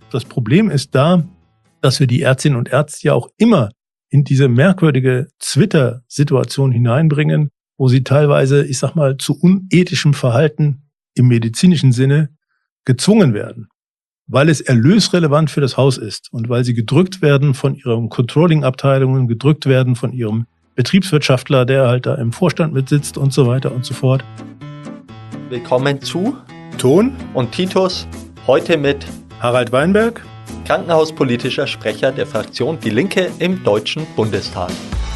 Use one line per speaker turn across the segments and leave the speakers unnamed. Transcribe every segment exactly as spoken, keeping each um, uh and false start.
Das Problem ist da, dass wir die Ärztinnen und Ärzte ja auch immer in diese merkwürdige Twitter-Situation hineinbringen, wo sie teilweise, ich sag mal, zu unethischem Verhalten im medizinischen Sinne gezwungen werden, weil es erlösrelevant für das Haus ist und weil sie gedrückt werden von ihren Controlling-Abteilungen, gedrückt werden von ihrem Betriebswirtschaftler, der halt da im Vorstand mitsitzt und so weiter und so fort.
Willkommen zu
Ton
und Titus, heute mit
Harald Weinberg,
krankenhauspolitischer Sprecher der Fraktion Die Linke im Deutschen Bundestag.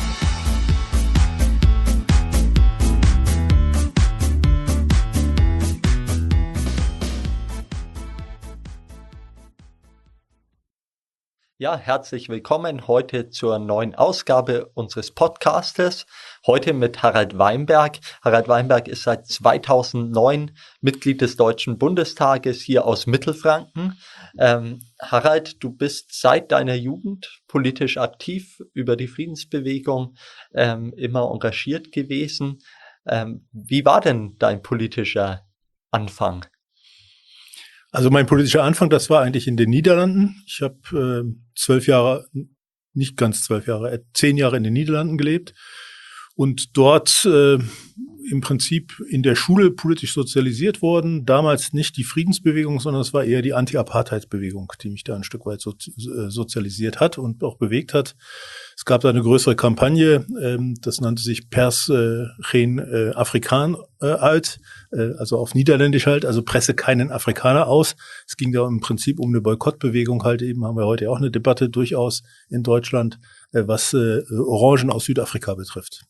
Ja, herzlich willkommen heute zur neuen Ausgabe unseres Podcastes. Heute mit Harald Weinberg. Harald Weinberg ist seit zweitausendneun Mitglied des Deutschen Bundestages hier aus Mittelfranken. Ähm, Harald, du bist seit deiner Jugend politisch aktiv über die Friedensbewegung, ähm, immer engagiert gewesen. Ähm, wie war denn dein politischer Anfang?
Also mein politischer Anfang, das war eigentlich in den Niederlanden. Ich habe äh, zwölf Jahre, nicht ganz zwölf Jahre, äh, zehn Jahre in den Niederlanden gelebt und dort äh, im Prinzip in der Schule politisch sozialisiert worden. Damals nicht die Friedensbewegung, sondern es war eher die Anti-Apartheid-Bewegung, die mich da ein Stück weit so, äh, sozialisiert hat und auch bewegt hat. Es gab da eine größere Kampagne, ähm, das nannte sich Pers äh, geen äh, Afrikaan äh, uit, äh, also auf Niederländisch halt, also presse keinen Afrikaner aus. Es ging da im Prinzip um eine Boykottbewegung halt eben, haben wir heute auch eine Debatte durchaus in Deutschland, äh, was äh, Orangen aus Südafrika betrifft.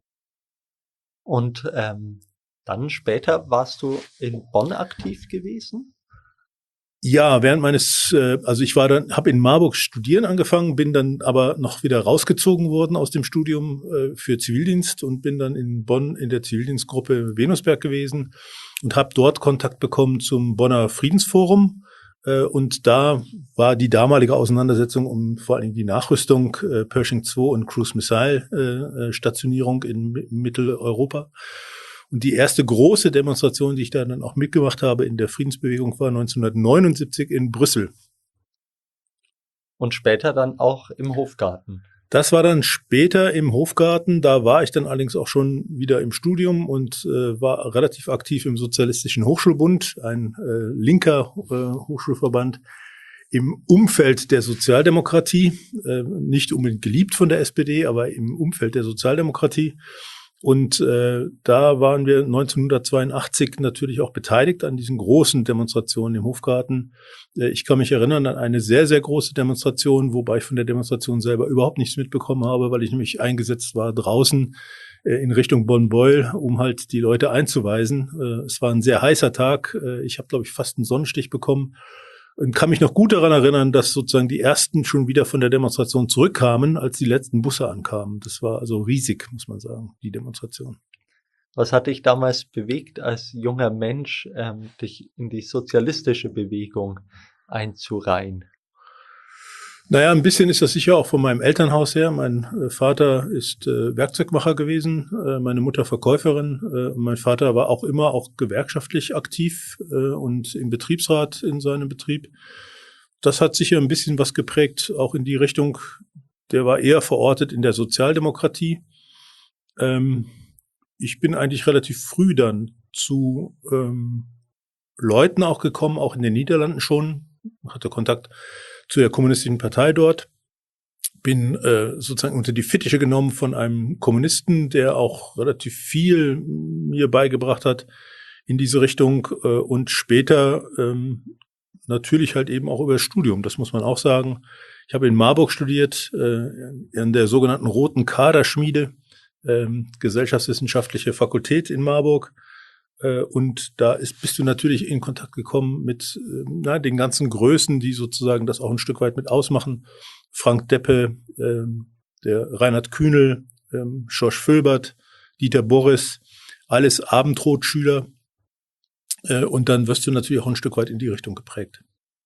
Und ähm, dann später warst du in Bonn aktiv gewesen?
Ja, während meines, äh, also ich war dann, habe in Marburg studieren angefangen, bin dann aber noch wieder rausgezogen worden aus dem Studium äh, für Zivildienst und bin dann in Bonn in der Zivildienstgruppe Venusberg gewesen und habe dort Kontakt bekommen zum Bonner Friedensforum. Äh, und da war die damalige Auseinandersetzung um vor allen Dingen die Nachrüstung, äh, Pershing zwei und Cruise Missile äh, Stationierung in M- Mitteleuropa. Und die erste große Demonstration, die ich da dann auch mitgemacht habe in der Friedensbewegung, war neunzehnhundertneunundsiebzig in Brüssel.
Und später dann auch im Hofgarten?
Das war dann später im Hofgarten. Da war ich dann allerdings auch schon wieder im Studium und äh, war relativ aktiv im Sozialistischen Hochschulbund, ein äh, linker äh, Hochschulverband im Umfeld der Sozialdemokratie, äh, nicht unbedingt geliebt von der S P D, aber im Umfeld der Sozialdemokratie. Und äh, da waren wir neunzehnhundertzweiundachtzig natürlich auch beteiligt an diesen großen Demonstrationen im Hofgarten. Äh, ich kann mich erinnern an eine sehr, sehr große Demonstration, wobei ich von der Demonstration selber überhaupt nichts mitbekommen habe, weil ich nämlich eingesetzt war draußen äh, in Richtung Bonn-Beuel, um halt die Leute einzuweisen. Äh, es war ein sehr heißer Tag. Äh, ich habe, glaube ich, fast einen Sonnenstich bekommen. Und kann mich noch gut daran erinnern, dass sozusagen die ersten schon wieder von der Demonstration zurückkamen, als die letzten Busse ankamen. Das war also riesig, muss man sagen, die Demonstration.
Was hat dich damals bewegt, als junger Mensch, ähm, dich in die sozialistische Bewegung einzureihen?
Naja, ein bisschen ist das sicher auch von meinem Elternhaus her. Mein äh, Vater ist äh, Werkzeugmacher gewesen, äh, meine Mutter Verkäuferin. Äh, mein Vater war auch immer auch gewerkschaftlich aktiv äh, und im Betriebsrat in seinem Betrieb. Das hat sicher ein bisschen was geprägt, auch in die Richtung. Der war eher verortet in der Sozialdemokratie. Ähm, ich bin eigentlich relativ früh dann zu ähm, Leuten auch gekommen, auch in den Niederlanden schon, hatte Kontakt zu der kommunistischen Partei dort, bin äh, sozusagen unter die Fittiche genommen von einem Kommunisten, der auch relativ viel mir beigebracht hat in diese Richtung äh, und später ähm, natürlich halt eben auch über das Studium, das muss man auch sagen. Ich habe in Marburg studiert, äh, in der sogenannten Roten Kaderschmiede, äh, Gesellschaftswissenschaftliche Fakultät in Marburg. Und da ist, bist du natürlich in Kontakt gekommen mit na, den ganzen Größen, die sozusagen das auch ein Stück weit mit ausmachen. Frank Deppe, ähm, der Reinhard Kühnel, ähm, Schorsch Völbert, Dieter Boris, alles Abendrotschüler. Äh, und dann wirst du natürlich auch ein Stück weit in die Richtung geprägt.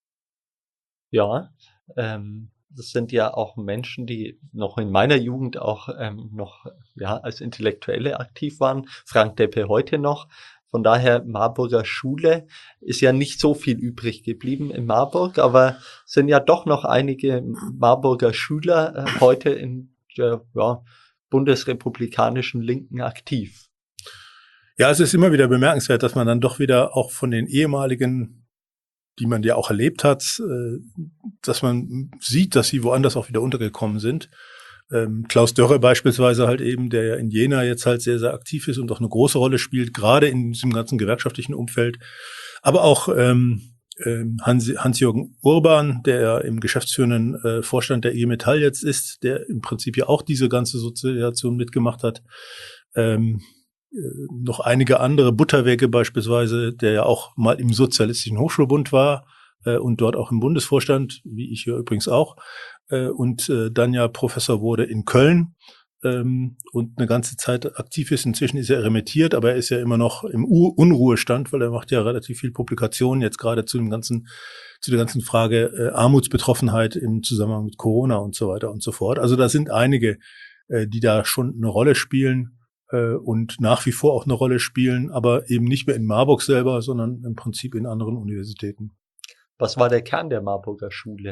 Ja, ähm, das sind ja auch Menschen, die noch in meiner Jugend auch ähm, noch ja als Intellektuelle aktiv waren. Frank Deppe heute noch. Von daher, Marburger Schule ist ja nicht so viel übrig geblieben in Marburg, aber sind ja doch noch einige Marburger Schüler äh, heute in der ja, bundesrepublikanischen Linken aktiv.
Ja, es ist immer wieder bemerkenswert, dass man dann doch wieder auch von den ehemaligen, die man ja auch erlebt hat, dass man sieht, dass sie woanders auch wieder untergekommen sind. Ähm, Klaus Dörre beispielsweise halt eben, der ja in Jena jetzt halt sehr, sehr aktiv ist und auch eine große Rolle spielt, gerade in diesem ganzen gewerkschaftlichen Umfeld. Aber auch ähm, Hans, Hans-Jürgen Urban, der ja im geschäftsführenden äh, Vorstand der I G Metall jetzt ist, der im Prinzip ja auch diese ganze Sozialisation mitgemacht hat. Ähm, noch einige andere, Butterwege beispielsweise, der ja auch mal im Sozialistischen Hochschulbund war äh, und dort auch im Bundesvorstand, wie ich hier übrigens auch, äh, und äh, dann ja Professor wurde in Köln ähm, und eine ganze Zeit aktiv ist. Inzwischen ist er remittiert, aber er ist ja immer noch im U- Unruhestand, weil er macht ja relativ viel Publikationen jetzt gerade zu dem ganzen, zu der ganzen Frage äh, Armutsbetroffenheit im Zusammenhang mit Corona und so weiter und so fort. Also da sind einige, äh, die da schon eine Rolle spielen und nach wie vor auch eine Rolle spielen, aber eben nicht mehr in Marburg selber, sondern im Prinzip in anderen Universitäten.
Was war der Kern der Marburger Schule?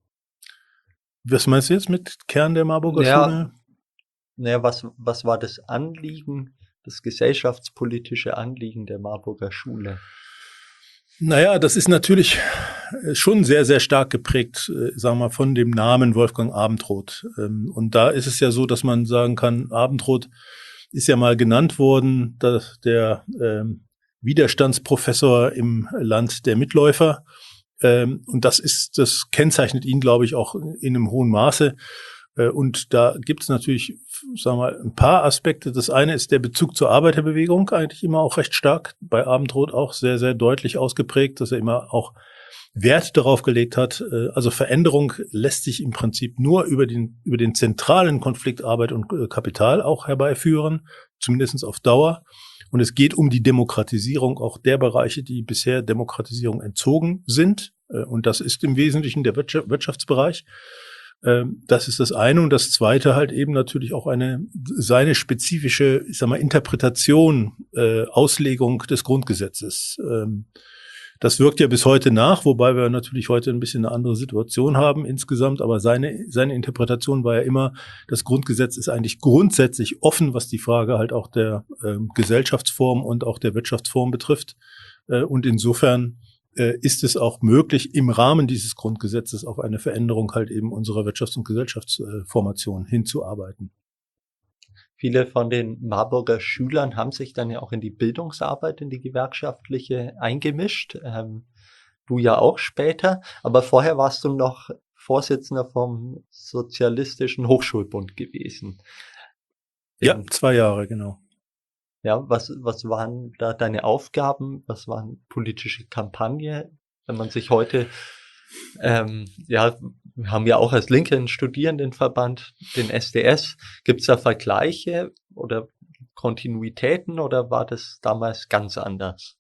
Was meinst du jetzt mit Kern der Marburger
ja,
Schule?
Naja, was, was war das Anliegen, das gesellschaftspolitische Anliegen der Marburger Schule?
Naja, das ist natürlich schon sehr, sehr stark geprägt, sagen wir mal, von dem Namen Wolfgang Abendroth. Und da ist es ja so, dass man sagen kann, Abendroth ist ja mal genannt worden, dass der ähm, Widerstandsprofessor im Land der Mitläufer. Ähm, und das ist, das kennzeichnet ihn, glaube ich, auch in einem hohen Maße. Äh, und da gibt es natürlich, sagen wir mal, ein paar Aspekte. Das eine ist der Bezug zur Arbeiterbewegung, eigentlich immer auch recht stark, bei Abendroth auch sehr, sehr deutlich ausgeprägt, dass er immer auch Wert darauf gelegt hat. Also Veränderung lässt sich im Prinzip nur über den, über den zentralen Konflikt Arbeit und Kapital auch herbeiführen, zumindest auf Dauer. Und es geht um die Demokratisierung auch der Bereiche, die bisher Demokratisierung entzogen sind. Und das ist im Wesentlichen der Wirtschaftsbereich. Das ist das eine. Und das zweite halt eben natürlich auch eine, seine spezifische, ich sag mal, Interpretation, Auslegung des Grundgesetzes. Das wirkt ja bis heute nach, wobei wir natürlich heute ein bisschen eine andere Situation haben insgesamt. Aber seine, seine Interpretation war ja immer, das Grundgesetz ist eigentlich grundsätzlich offen, was die Frage halt auch der äh, Gesellschaftsform und auch der Wirtschaftsform betrifft. Äh, und insofern äh, ist es auch möglich, im Rahmen dieses Grundgesetzes auf eine Veränderung halt eben unserer Wirtschafts- und Gesellschaftsformation hinzuarbeiten.
Viele von den Marburger Schülern haben sich dann ja auch in die Bildungsarbeit, in die gewerkschaftliche eingemischt. Ähm, du ja auch später, aber vorher warst du noch Vorsitzender vom Sozialistischen Hochschulbund gewesen.
Ja, zwei Jahre, genau.
Ja, was, was waren da deine Aufgaben? Was waren politische Kampagne? Wenn man sich heute, ähm, ja, wir haben ja auch als Linke einen Studierendenverband, den S D S. Gibt es da Vergleiche oder Kontinuitäten oder war das damals ganz anders?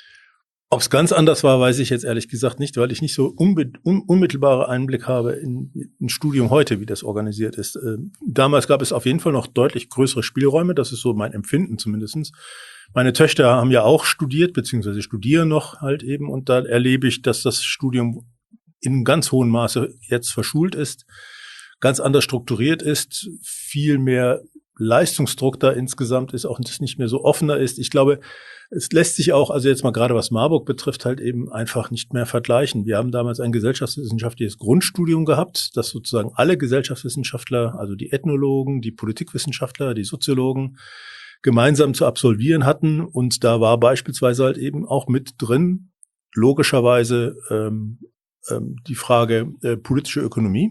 Ob es ganz anders war, weiß ich jetzt ehrlich gesagt nicht, weil ich nicht so unbe- un- unmittelbare Einblick habe in ein Studium heute, wie das organisiert ist. Äh, damals gab es auf jeden Fall noch deutlich größere Spielräume, das ist so mein Empfinden zumindestens. Meine Töchter haben ja auch studiert, beziehungsweise studieren noch halt eben, und da erlebe ich, dass das Studium in ganz hohem Maße jetzt verschult ist, ganz anders strukturiert ist, viel mehr Leistungsdruck da insgesamt ist, auch das nicht mehr so offener ist. Ich glaube, es lässt sich auch, also jetzt mal gerade was Marburg betrifft, halt eben einfach nicht mehr vergleichen. Wir haben damals ein gesellschaftswissenschaftliches Grundstudium gehabt, das sozusagen alle Gesellschaftswissenschaftler, also die Ethnologen, die Politikwissenschaftler, die Soziologen gemeinsam zu absolvieren hatten. Und da war beispielsweise halt eben auch mit drin, logischerweise, ähm, ähm, die Frage äh, politische Ökonomie.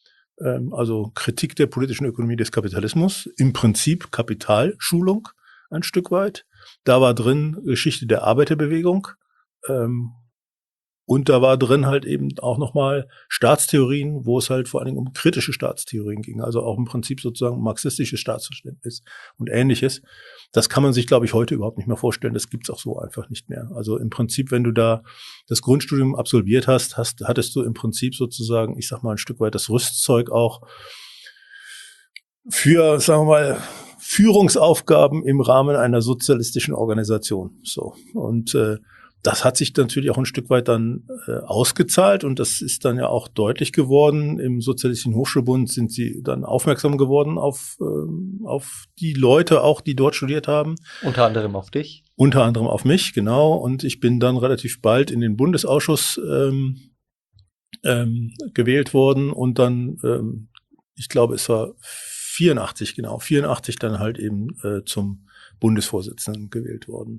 Also Kritik der politischen Ökonomie des Kapitalismus, im Prinzip Kapitalschulung ein Stück weit. Da war drin Geschichte der Arbeiterbewegung ähm, und da war drin halt eben auch nochmal Staatstheorien, wo es halt vor allen Dingen um kritische Staatstheorien ging, also auch im Prinzip sozusagen marxistisches Staatsverständnis und Ähnliches. Das kann man sich, glaube ich, heute überhaupt nicht mehr vorstellen. Das gibt's auch so einfach nicht mehr. Also im Prinzip, wenn du da das Grundstudium absolviert hast, hast hattest du im Prinzip sozusagen, ich sag mal, ein Stück weit das Rüstzeug auch für, sagen wir mal, Führungsaufgaben im Rahmen einer sozialistischen Organisation. So. Und äh, das hat sich natürlich auch ein Stück weit dann äh, ausgezahlt und das ist dann ja auch deutlich geworden. Im Sozialistischen Hochschulbund sind sie dann aufmerksam geworden auf, äh, auf die Leute auch, die dort studiert haben.
Unter anderem auf dich?
Unter anderem auf mich, genau. Und ich bin dann relativ bald in den Bundesausschuss ähm, ähm, gewählt worden und dann, ähm, ich glaube, es war vierundachtzig, genau, vierundachtzig dann halt eben äh, zum Bundesvorsitzenden gewählt worden.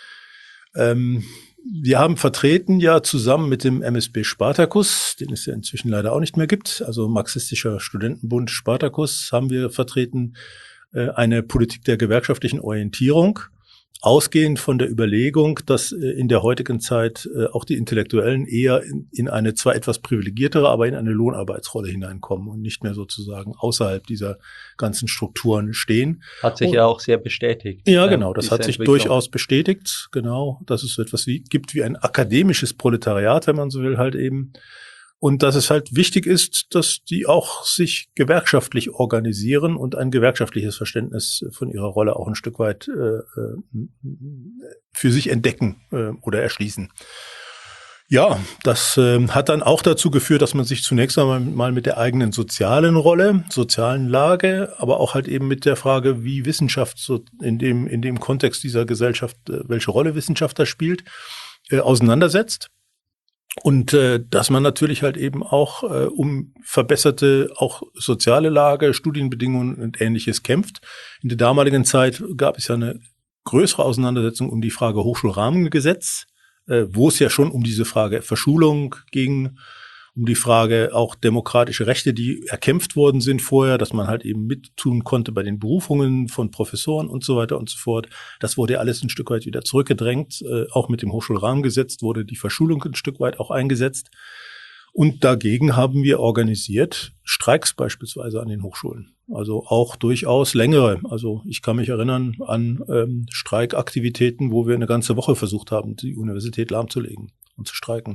Ähm, wir haben vertreten ja zusammen mit dem M S B Spartacus, den es ja inzwischen leider auch nicht mehr gibt, also Marxistischer Studentenbund Spartacus, haben wir vertreten äh, eine Politik der gewerkschaftlichen Orientierung, ausgehend von der Überlegung, dass äh, in der heutigen Zeit äh, auch die Intellektuellen eher in, in eine zwar etwas privilegiertere, aber in eine Lohnarbeitsrolle hineinkommen und nicht mehr sozusagen außerhalb dieser ganzen Strukturen stehen.
Hat sich
und,
ja auch sehr bestätigt.
Ja, genau, das hat sich
Entwicklung.
durchaus bestätigt, genau, dass es so etwas wie, gibt wie ein akademisches Proletariat, wenn man so will, halt eben. Und dass es halt wichtig ist, dass die auch sich gewerkschaftlich organisieren und ein gewerkschaftliches Verständnis von ihrer Rolle auch ein Stück weit äh, für sich entdecken äh, oder erschließen. Ja, das äh, hat dann auch dazu geführt, dass man sich zunächst einmal mal mit der eigenen sozialen Rolle, sozialen Lage, aber auch halt eben mit der Frage, wie Wissenschaft so in dem in dem Kontext dieser Gesellschaft, äh, welche Rolle Wissenschaft da spielt, äh, auseinandersetzt. Und äh, dass man natürlich halt eben auch äh, um verbesserte auch soziale Lage, Studienbedingungen und Ähnliches kämpft. In der damaligen Zeit gab es ja eine größere Auseinandersetzung um die Frage Hochschulrahmengesetz, äh, wo es ja schon um diese Frage Verschulung ging, um die Frage auch demokratische Rechte, die erkämpft worden sind vorher, dass man halt eben mittun konnte bei den Berufungen von Professoren und so weiter und so fort. Das wurde ja alles ein Stück weit wieder zurückgedrängt. Äh, auch mit dem Hochschulrahmengesetz wurde die Verschulung ein Stück weit auch eingesetzt. Und dagegen haben wir organisiert Streiks beispielsweise an den Hochschulen. Also auch durchaus längere. Also ich kann mich erinnern an ähm, Streikaktivitäten, wo wir eine ganze Woche versucht haben, die Universität lahmzulegen und zu streiken.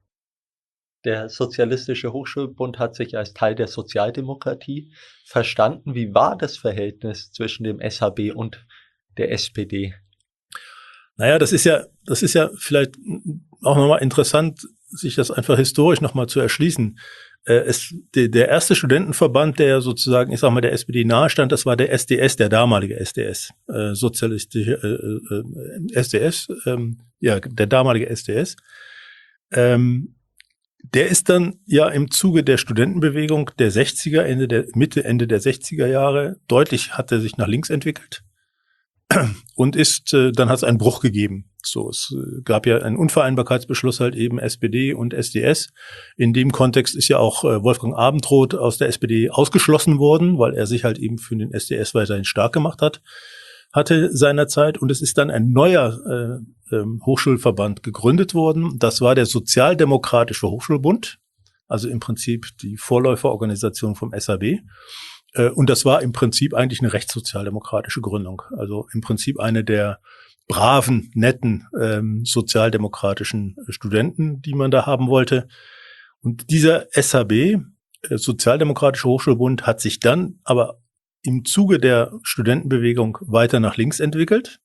Der Sozialistische Hochschulbund hat sich als Teil der Sozialdemokratie verstanden. Wie war das Verhältnis zwischen dem S H B und der S P D?
Naja, das ist ja, das ist ja vielleicht auch nochmal interessant, sich das einfach historisch nochmal zu erschließen. Äh, es, de, der erste Studentenverband, der sozusagen, ich sag mal, der S P D nahestand, das war der S D S, der damalige S D S, äh, sozialistische äh, äh, S D S, ähm, ja, der damalige S D S. Ähm, Der ist dann ja im Zuge der Studentenbewegung der sechziger, Ende der, Mitte, Ende der sechziger Jahre deutlich hat er sich nach links entwickelt und ist, äh, dann hat es einen Bruch gegeben. So, es äh, gab ja einen Unvereinbarkeitsbeschluss halt eben S P D und S D S. In dem Kontext ist ja auch äh, Wolfgang Abendroth aus der S P D ausgeschlossen worden, weil er sich halt eben für den S D S weiterhin stark gemacht hat. hatte seinerzeit und es ist dann ein neuer äh, äh, Hochschulverband gegründet worden. Das war der Sozialdemokratische Hochschulbund, also im Prinzip die Vorläuferorganisation vom S H B. Äh, und das war im Prinzip eigentlich eine rechtssozialdemokratische Gründung. Also im Prinzip eine der braven, netten ähm, sozialdemokratischen Studenten, die man da haben wollte. Und dieser S H B, äh, Sozialdemokratische Hochschulbund, hat sich dann aber im Zuge der Studentenbewegung weiter nach links entwickelt.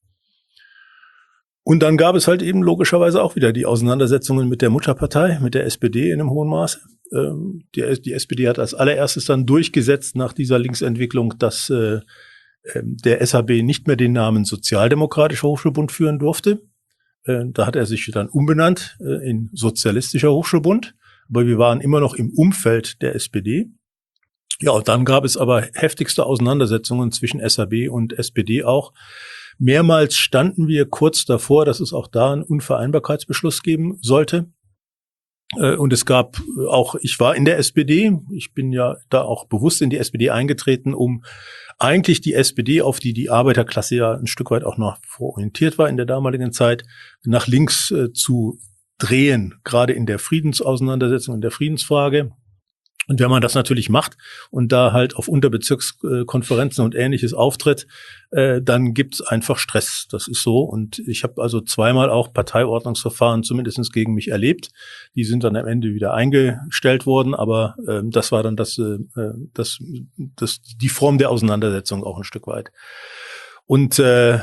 Und dann gab es halt eben logischerweise auch wieder die Auseinandersetzungen mit der Mutterpartei, mit der S P D in einem hohen Maße. Ähm, die, die S P D hat als allererstes dann durchgesetzt nach dieser Linksentwicklung, dass äh, der S H B nicht mehr den Namen Sozialdemokratischer Hochschulbund führen durfte. Äh, da hat er sich dann umbenannt äh, in Sozialistischer Hochschulbund. Aber wir waren immer noch im Umfeld der S P D. Ja, und dann gab es aber heftigste Auseinandersetzungen zwischen S H B und S P D auch. Mehrmals standen wir kurz davor, dass es auch da einen Unvereinbarkeitsbeschluss geben sollte. Und es gab auch, ich war in der S P D, ich bin ja da auch bewusst in die S P D eingetreten, um eigentlich die S P D, auf die die Arbeiterklasse ja ein Stück weit auch noch orientiert war in der damaligen Zeit, nach links äh, zu drehen, gerade in der Friedensauseinandersetzung, in der Friedensfrage. Und wenn man das natürlich macht und da halt auf Unterbezirkskonferenzen und Ähnliches auftritt, äh, dann gibt's einfach Stress. Das ist so. Und ich habe also zweimal auch Parteiordnungsverfahren zumindest gegen mich erlebt. Die sind dann am Ende wieder eingestellt worden. Aber äh, das war dann das, äh, das, das, die Form der Auseinandersetzung auch ein Stück weit. Und äh,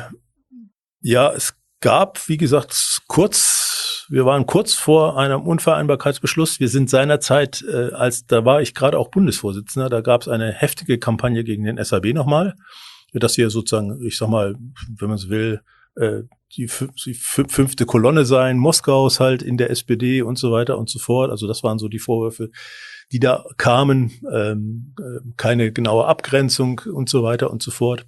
ja, es gab, wie gesagt, kurz, wir waren kurz vor einem Unvereinbarkeitsbeschluss. Wir sind seinerzeit, äh, als da war ich gerade auch Bundesvorsitzender, da gab es eine heftige Kampagne gegen den S A B nochmal, dass wir sozusagen, ich sag mal, wenn man es will, äh, die, die fünfte Kolonne sein, Moskaus halt in der S P D und so weiter und so fort. Also das waren so die Vorwürfe, die da kamen, ähm, keine genaue Abgrenzung und so weiter und so fort.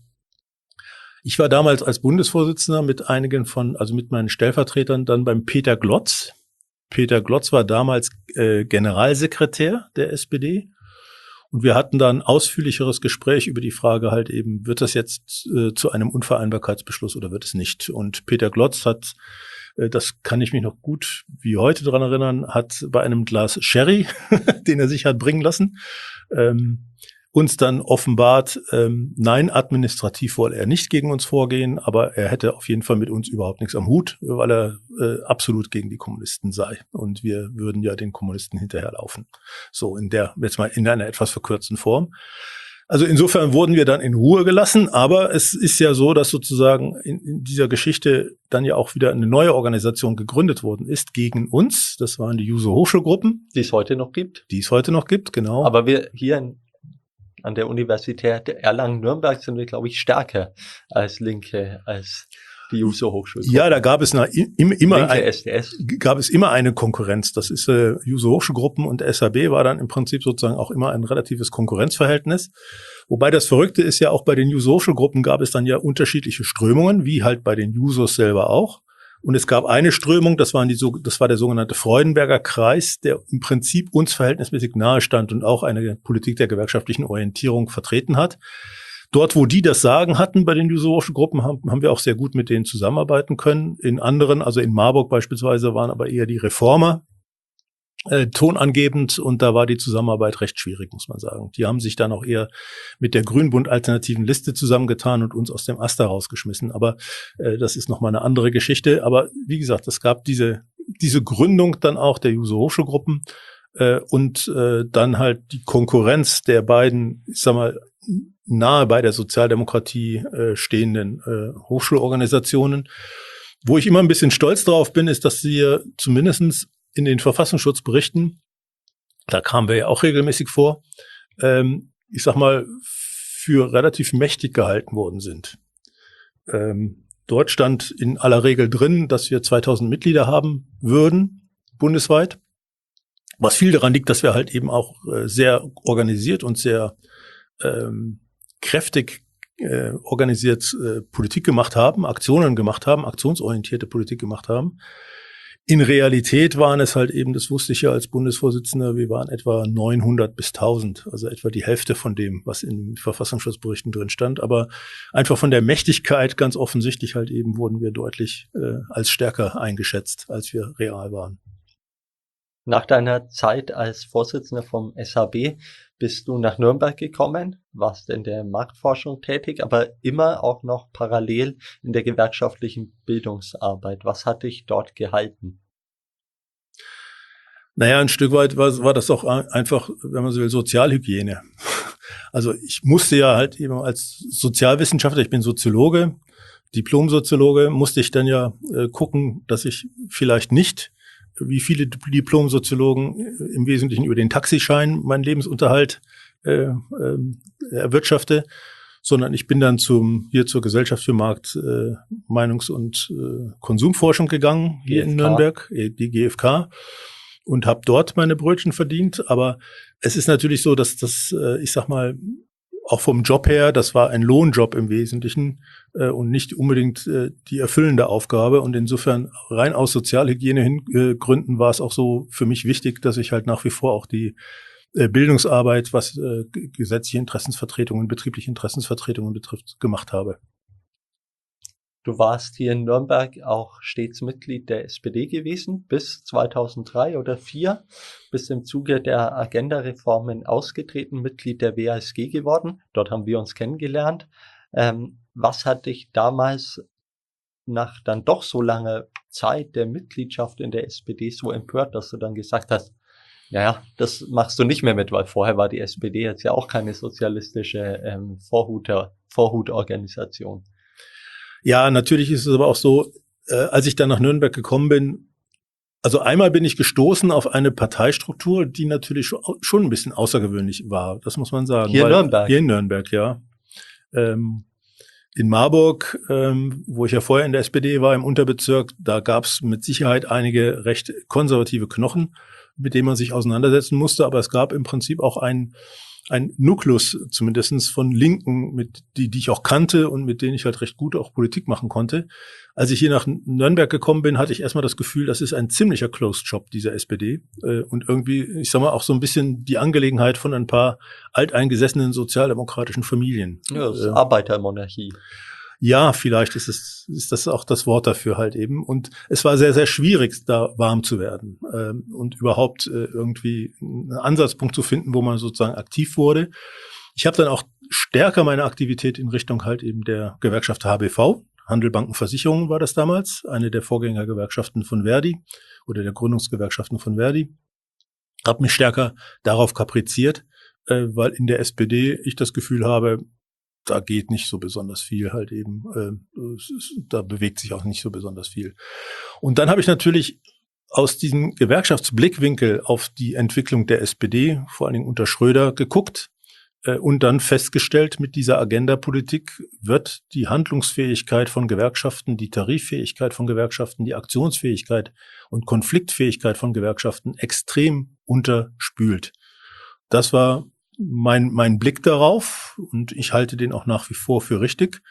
Ich war damals als Bundesvorsitzender mit einigen von, also mit meinen Stellvertretern dann beim Peter Glotz. Peter Glotz war damals äh, Generalsekretär der S P D. Und wir hatten dann ein ausführlicheres Gespräch über die Frage halt eben, wird das jetzt äh, zu einem Unvereinbarkeitsbeschluss oder wird es nicht? Und Peter Glotz hat, äh, das kann ich mich noch gut wie heute dran erinnern, hat bei einem Glas Sherry, den er sich hat bringen lassen, ähm, uns dann offenbart, ähm, nein, administrativ wolle er nicht gegen uns vorgehen, aber er hätte auf jeden Fall mit uns überhaupt nichts am Hut, weil er äh, absolut gegen die Kommunisten sei. Und wir würden ja den Kommunisten hinterherlaufen. So in der, jetzt mal in einer etwas verkürzten Form. Also insofern wurden wir dann in Ruhe gelassen, aber es ist ja so, dass sozusagen in, in dieser Geschichte dann ja auch wieder eine neue Organisation gegründet worden ist gegen uns. Das waren die Juso-Hochschulgruppen.
Die es heute noch gibt.
Die es heute noch gibt, genau.
Aber wir hier in an der Universität Erlangen-Nürnberg sind wir, glaube ich, stärker als Linke, als die Juso-Hochschule.
Ja, da gab es na, im, immer
Linke
ein,
S D S.
gab es immer eine Konkurrenz. Das ist äh, Juso-Hochschulgruppen und S A B war dann im Prinzip sozusagen auch immer ein relatives Konkurrenzverhältnis. Wobei das Verrückte ist ja auch bei den Juso-Hochschulgruppen gab es dann ja unterschiedliche Strömungen, wie halt bei den Jusos selber auch. Und es gab eine Strömung, das waren die, das war der sogenannte Freudenberger Kreis, der im Prinzip uns verhältnismäßig nahe stand und auch eine Politik der gewerkschaftlichen Orientierung vertreten hat. Dort, wo die das Sagen hatten bei den Juso-Hochschulgruppen, haben, haben wir auch sehr gut mit denen zusammenarbeiten können. In anderen, also in Marburg beispielsweise, waren aber eher die Reformer äh, tonangebend und da war die Zusammenarbeit recht schwierig, muss man sagen. Die haben sich dann auch eher mit der Grünbund-alternativen Liste zusammengetan und uns aus dem Aster rausgeschmissen. Aber äh, das ist nochmal eine andere Geschichte. Aber wie gesagt, es gab diese diese Gründung dann auch der Juso-Hochschulgruppen äh, und äh, dann halt die Konkurrenz der beiden, ich sag mal, nahe bei der Sozialdemokratie äh, stehenden äh, Hochschulorganisationen. Wo ich immer ein bisschen stolz drauf bin, ist, dass wir zumindestens in den Verfassungsschutzberichten, da kamen wir ja auch regelmäßig vor, ähm, ich sag mal, für relativ mächtig gehalten worden sind. Ähm, dort stand in aller Regel drin, dass wir zweitausend Mitglieder haben würden, bundesweit. Was viel daran liegt, dass wir halt eben auch äh, sehr organisiert und sehr ähm, kräftig äh, organisiert äh, Politik gemacht haben, Aktionen gemacht haben, aktionsorientierte Politik gemacht haben. In Realität waren es halt eben, das wusste ich ja als Bundesvorsitzender, wir waren etwa neunhundert bis tausend, also etwa die Hälfte von dem, was in den Verfassungsschutzberichten drin stand. Aber einfach von der Mächtigkeit ganz offensichtlich halt eben wurden wir deutlich äh, als stärker eingeschätzt, als wir real waren.
Nach deiner Zeit als Vorsitzender vom S H B bist du nach Nürnberg gekommen, warst in der Marktforschung tätig, aber immer auch noch parallel in der gewerkschaftlichen Bildungsarbeit. Was hat dich dort gehalten?
Naja, ein Stück weit war, war das auch einfach, wenn man so will, Sozialhygiene. Also ich musste ja halt eben als Sozialwissenschaftler, ich bin Soziologe, Diplomsoziologe, musste ich dann ja äh, gucken, dass ich vielleicht nicht wie viele Diplom-Soziologen im Wesentlichen über den Taxischein meinen Lebensunterhalt äh, äh, erwirtschafte, sondern ich bin dann zum hier zur Gesellschaft für Markt, äh, Meinungs- und äh, Konsumforschung gegangen, hier G F K. In Nürnberg, die G F K, und habe dort meine Brötchen verdient. Aber es ist natürlich so, dass das, äh, ich sag mal, auch vom Job her, das war ein Lohnjob im Wesentlichen äh, und nicht unbedingt äh, die erfüllende Aufgabe. Und insofern rein aus Sozialhygienegründen äh, war es auch so für mich wichtig, dass ich halt nach wie vor auch die äh, Bildungsarbeit, was äh, gesetzliche Interessensvertretungen, betriebliche Interessensvertretungen betrifft, gemacht habe.
Du warst hier in Nürnberg auch stets Mitglied der S P D gewesen, bis zweitausenddrei oder zweitausendvier, bist im Zuge der Agenda-Reformen ausgetreten, Mitglied der W A S G geworden. Dort haben wir uns kennengelernt. Ähm, was hat dich damals nach dann doch so langer Zeit der Mitgliedschaft in der S P D so empört, dass du dann gesagt hast, naja, das machst du nicht mehr mit, weil vorher war die S P D jetzt ja auch keine sozialistische ähm, Vorhuter, Vorhutorganisation.
Ja, natürlich ist es aber auch so, äh, als ich dann nach Nürnberg gekommen bin, also einmal bin ich gestoßen auf eine Parteistruktur, die natürlich schon ein bisschen außergewöhnlich war, das muss man sagen.
Hier in Nürnberg?
Hier in Nürnberg, ja. Ähm, in Marburg, ähm, wo ich ja vorher in der S P D war, im Unterbezirk, da gab es mit Sicherheit einige recht konservative Knochen, mit denen man sich auseinandersetzen musste, aber es gab im Prinzip auch ein ein Nukleus zumindestens von Linken, mit die, die ich auch kannte und mit denen ich halt recht gut auch Politik machen konnte. Als ich hier nach Nürnberg gekommen bin, hatte ich erstmal das Gefühl, das ist ein ziemlicher Closed Shop, dieser S P D. Und irgendwie, ich sag mal, auch so ein bisschen die Angelegenheit von ein paar alteingesessenen sozialdemokratischen Familien.
Ja, das ist äh, Arbeitermonarchie.
Ja, vielleicht ist es, ist das auch das Wort dafür halt eben. Und es war sehr, sehr schwierig, da warm zu werden ähm, und überhaupt äh, irgendwie einen Ansatzpunkt zu finden, wo man sozusagen aktiv wurde. Ich habe dann auch stärker meine Aktivität in Richtung halt eben der Gewerkschaft H B V, Handel, Banken, Versicherungen war das damals, eine der Vorgängergewerkschaften von Verdi oder der Gründungsgewerkschaften von Verdi. Habe mich stärker darauf kapriziert, äh, weil in der S P D ich das Gefühl habe, da geht nicht so besonders viel halt eben, äh, da bewegt sich auch nicht so besonders viel. Und dann habe ich natürlich aus diesem Gewerkschaftsblickwinkel auf die Entwicklung der S P D, vor allen Dingen unter Schröder, geguckt äh, und dann festgestellt, mit dieser Agenda-Politik wird die Handlungsfähigkeit von Gewerkschaften, die Tariffähigkeit von Gewerkschaften, die Aktionsfähigkeit und Konfliktfähigkeit von Gewerkschaften extrem unterspült. Das war Mein, mein Blick darauf, und ich halte den auch nach wie vor für richtig.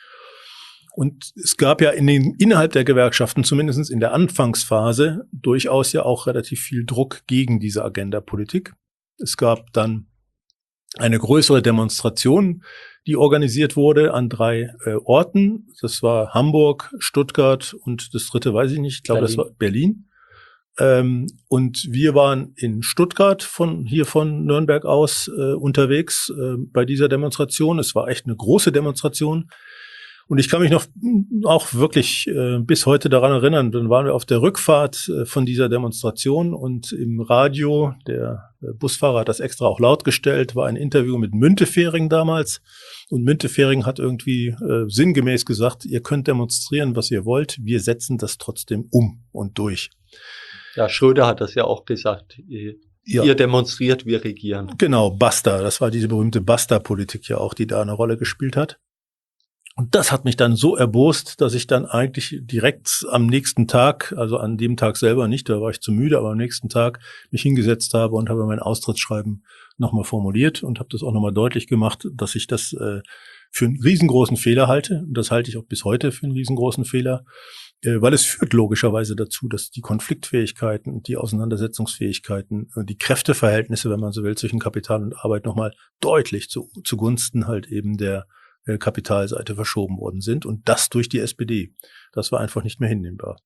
Und es gab ja in den, innerhalb der Gewerkschaften, zumindest in der Anfangsphase, durchaus ja auch relativ viel Druck gegen diese Agenda-Politik. Es gab dann eine größere Demonstration, die organisiert wurde an drei äh, Orten. Das war Hamburg, Stuttgart und das dritte weiß ich nicht, ich glaube, das war Berlin. Ähm, und wir waren in Stuttgart von hier von Nürnberg aus äh, unterwegs äh, bei dieser Demonstration. Es war echt eine große Demonstration. Und ich kann mich noch auch wirklich äh, bis heute daran erinnern, dann waren wir auf der Rückfahrt äh, von dieser Demonstration und im Radio, der äh, Busfahrer hat das extra auch laut gestellt, war ein Interview mit Müntefering damals. Und Müntefering hat irgendwie äh, sinngemäß gesagt, ihr könnt demonstrieren, was ihr wollt, wir setzen das trotzdem um und durch.
Ja, Schröder hat das ja auch gesagt. Ihr ja. demonstriert, wir regieren.
Genau, Basta. Das war diese berühmte Basta-Politik ja auch, die da eine Rolle gespielt hat. Und das hat mich dann so erbost, dass ich dann eigentlich direkt am nächsten Tag, also an dem Tag selber nicht, da war ich zu müde, aber am nächsten Tag mich hingesetzt habe und habe mein Austrittsschreiben nochmal formuliert und habe das auch nochmal deutlich gemacht, dass ich das äh, für einen riesengroßen Fehler halte. Und das halte ich auch bis heute für einen riesengroßen Fehler. Weil es führt logischerweise dazu, dass die Konfliktfähigkeiten und die Auseinandersetzungsfähigkeiten, die Kräfteverhältnisse, wenn man so will, zwischen Kapital und Arbeit nochmal deutlich zu, zugunsten halt eben der Kapitalseite verschoben worden sind. Und das durch die S P D. Das war einfach nicht mehr hinnehmbar.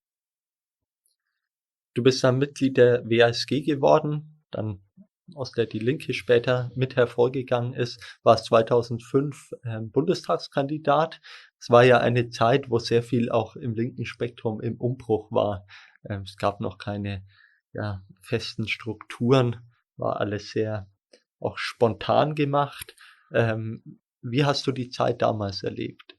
Du bist dann Mitglied der W A S G geworden, dann aus der die Linke später mit hervorgegangen ist, warst zweitausendfünf äh, Bundestagskandidat. Es war ja eine Zeit, wo sehr viel auch im linken Spektrum im Umbruch war. Ähm, es gab noch keine ja, festen Strukturen, war alles sehr auch spontan gemacht. Ähm, wie hast du die Zeit damals erlebt?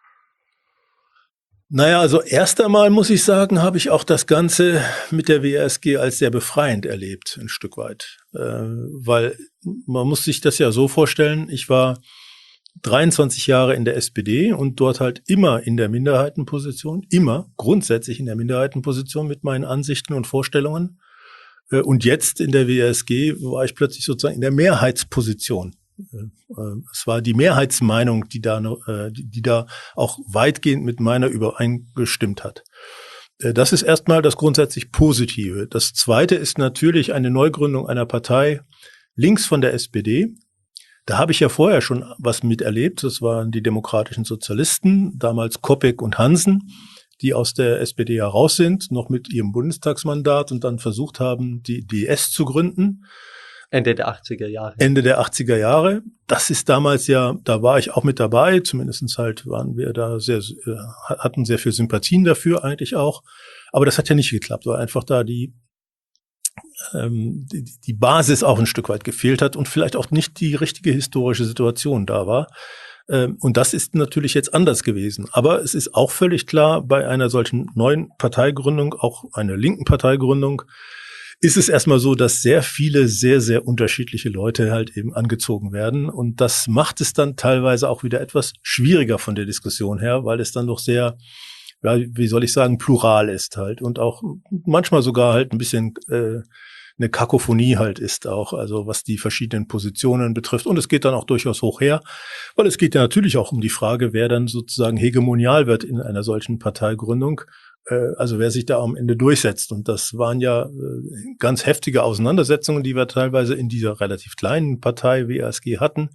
Naja, also erst einmal muss ich sagen, habe ich auch das Ganze mit der W A S G als sehr befreiend erlebt, ein Stück weit. Äh, weil man muss sich das ja so vorstellen, ich war dreiundzwanzig Jahre in der S P D und dort halt immer in der Minderheitenposition, immer grundsätzlich in der Minderheitenposition mit meinen Ansichten und Vorstellungen. Äh, und jetzt in der W A S G war ich plötzlich sozusagen in der Mehrheitsposition. Es war die Mehrheitsmeinung, die da, die da auch weitgehend mit meiner übereingestimmt hat. Das ist erstmal das grundsätzlich Positive. Das Zweite ist natürlich eine Neugründung einer Partei links von der S P D. Da habe ich ja vorher schon was miterlebt. Das waren die demokratischen Sozialisten, damals Koppek und Hansen, die aus der S P D heraus sind, noch mit ihrem Bundestagsmandat und dann versucht haben, die D S zu gründen.
Ende der achtziger Jahre.
Ende der achtziger Jahre. Das ist damals ja, da war ich auch mit dabei, zumindestens halt waren wir da sehr, äh, hatten sehr viel Sympathien dafür eigentlich auch. Aber das hat ja nicht geklappt, weil einfach da die, ähm, die, die Basis auch ein Stück weit gefehlt hat und vielleicht auch nicht die richtige historische Situation da war. Ähm, und das ist natürlich jetzt anders gewesen. Aber es ist auch völlig klar, bei einer solchen neuen Parteigründung, auch einer linken Parteigründung, ist es erstmal so, dass sehr viele sehr, sehr unterschiedliche Leute halt eben angezogen werden. Und das macht es dann teilweise auch wieder etwas schwieriger von der Diskussion her, weil es dann doch sehr, ja, wie soll ich sagen, plural ist halt und auch manchmal sogar halt ein bisschen äh, eine Kakophonie halt ist auch, also was die verschiedenen Positionen betrifft. Und es geht dann auch durchaus hoch her, weil es geht ja natürlich auch um die Frage, wer dann sozusagen hegemonial wird in einer solchen Parteigründung. Also wer sich da am Ende durchsetzt. Und das waren ja ganz heftige Auseinandersetzungen, die wir teilweise in dieser relativ kleinen Partei W A S G hatten.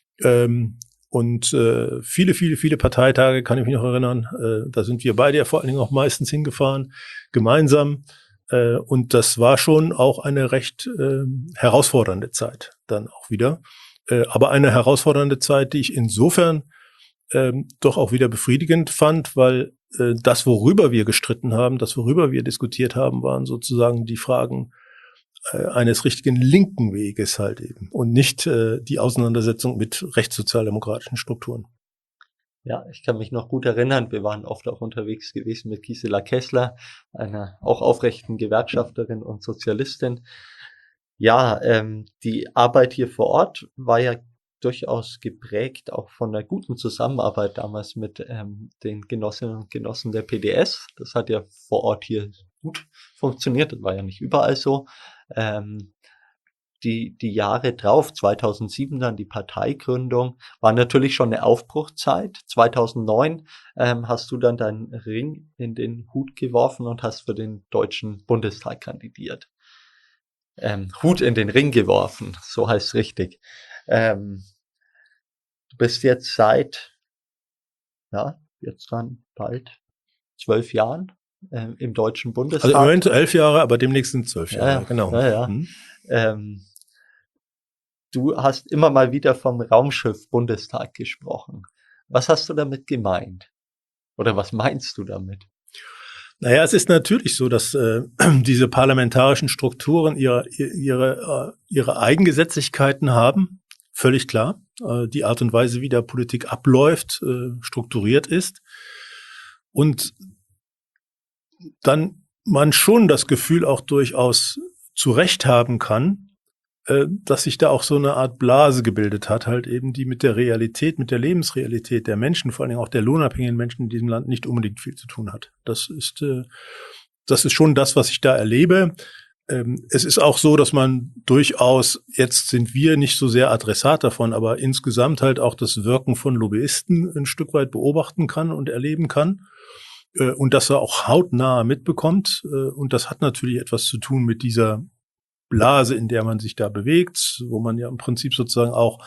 Und viele, viele, viele Parteitage, kann ich mich noch erinnern, da sind wir beide ja vor allen Dingen auch meistens hingefahren, gemeinsam. Und das war schon auch eine recht herausfordernde Zeit dann auch wieder. Aber eine herausfordernde Zeit, die ich insofern doch auch wieder befriedigend fand, weil das, worüber wir gestritten haben, das, worüber wir diskutiert haben, waren sozusagen die Fragen äh, eines richtigen linken Weges halt eben und nicht äh, die Auseinandersetzung mit rechtssozialdemokratischen Strukturen.
Ja, ich kann mich noch gut erinnern, wir waren oft auch unterwegs gewesen mit Gisela Kessler, einer auch aufrechten Gewerkschafterin und Sozialistin. Ja, ähm, die Arbeit hier vor Ort war ja durchaus geprägt auch von der guten Zusammenarbeit damals mit ähm, den Genossinnen und Genossen der P D S. Das hat ja vor Ort hier gut funktioniert, das war ja nicht überall so. Ähm, die die Jahre drauf, zweitausendsieben dann die Parteigründung, war natürlich schon eine Aufbruchzeit. zweitausendneun ähm, hast du dann deinen Ring in den Hut geworfen und hast für den Deutschen Bundestag kandidiert. Ähm, Hut in den Ring geworfen, so heißt es richtig. Ähm, du bist jetzt seit, ja, jetzt dann bald zwölf Jahren ähm, im Deutschen Bundestag.
Also im Moment elf Jahre, aber demnächst sind zwölf Jahre,
ja,
genau.
Ja, ja. Hm. Ähm, du hast immer mal wieder vom Raumschiff Bundestag gesprochen. Was hast du damit gemeint? Oder was meinst du damit?
Naja, es ist natürlich so, dass äh, diese parlamentarischen Strukturen ihre, ihre, äh, ihre Eigengesetzlichkeiten haben. Völlig klar. Äh, die Art und Weise, wie da Politik abläuft, äh, strukturiert ist. Und dann man schon das Gefühl auch durchaus zu Recht haben kann, äh, dass sich da auch so eine Art Blase gebildet hat, halt eben, die mit der Realität, mit der Lebensrealität der Menschen, vor allen Dingen auch der lohnabhängigen Menschen in diesem Land nicht unbedingt viel zu tun hat. Das ist, äh, das ist schon das, was ich da erlebe. Es ist auch so, dass man durchaus, jetzt sind wir nicht so sehr Adressat davon, aber insgesamt halt auch das Wirken von Lobbyisten ein Stück weit beobachten kann und erleben kann und das er auch hautnah mitbekommt. Und das hat natürlich etwas zu tun mit dieser Blase, in der man sich da bewegt, wo man ja im Prinzip sozusagen auch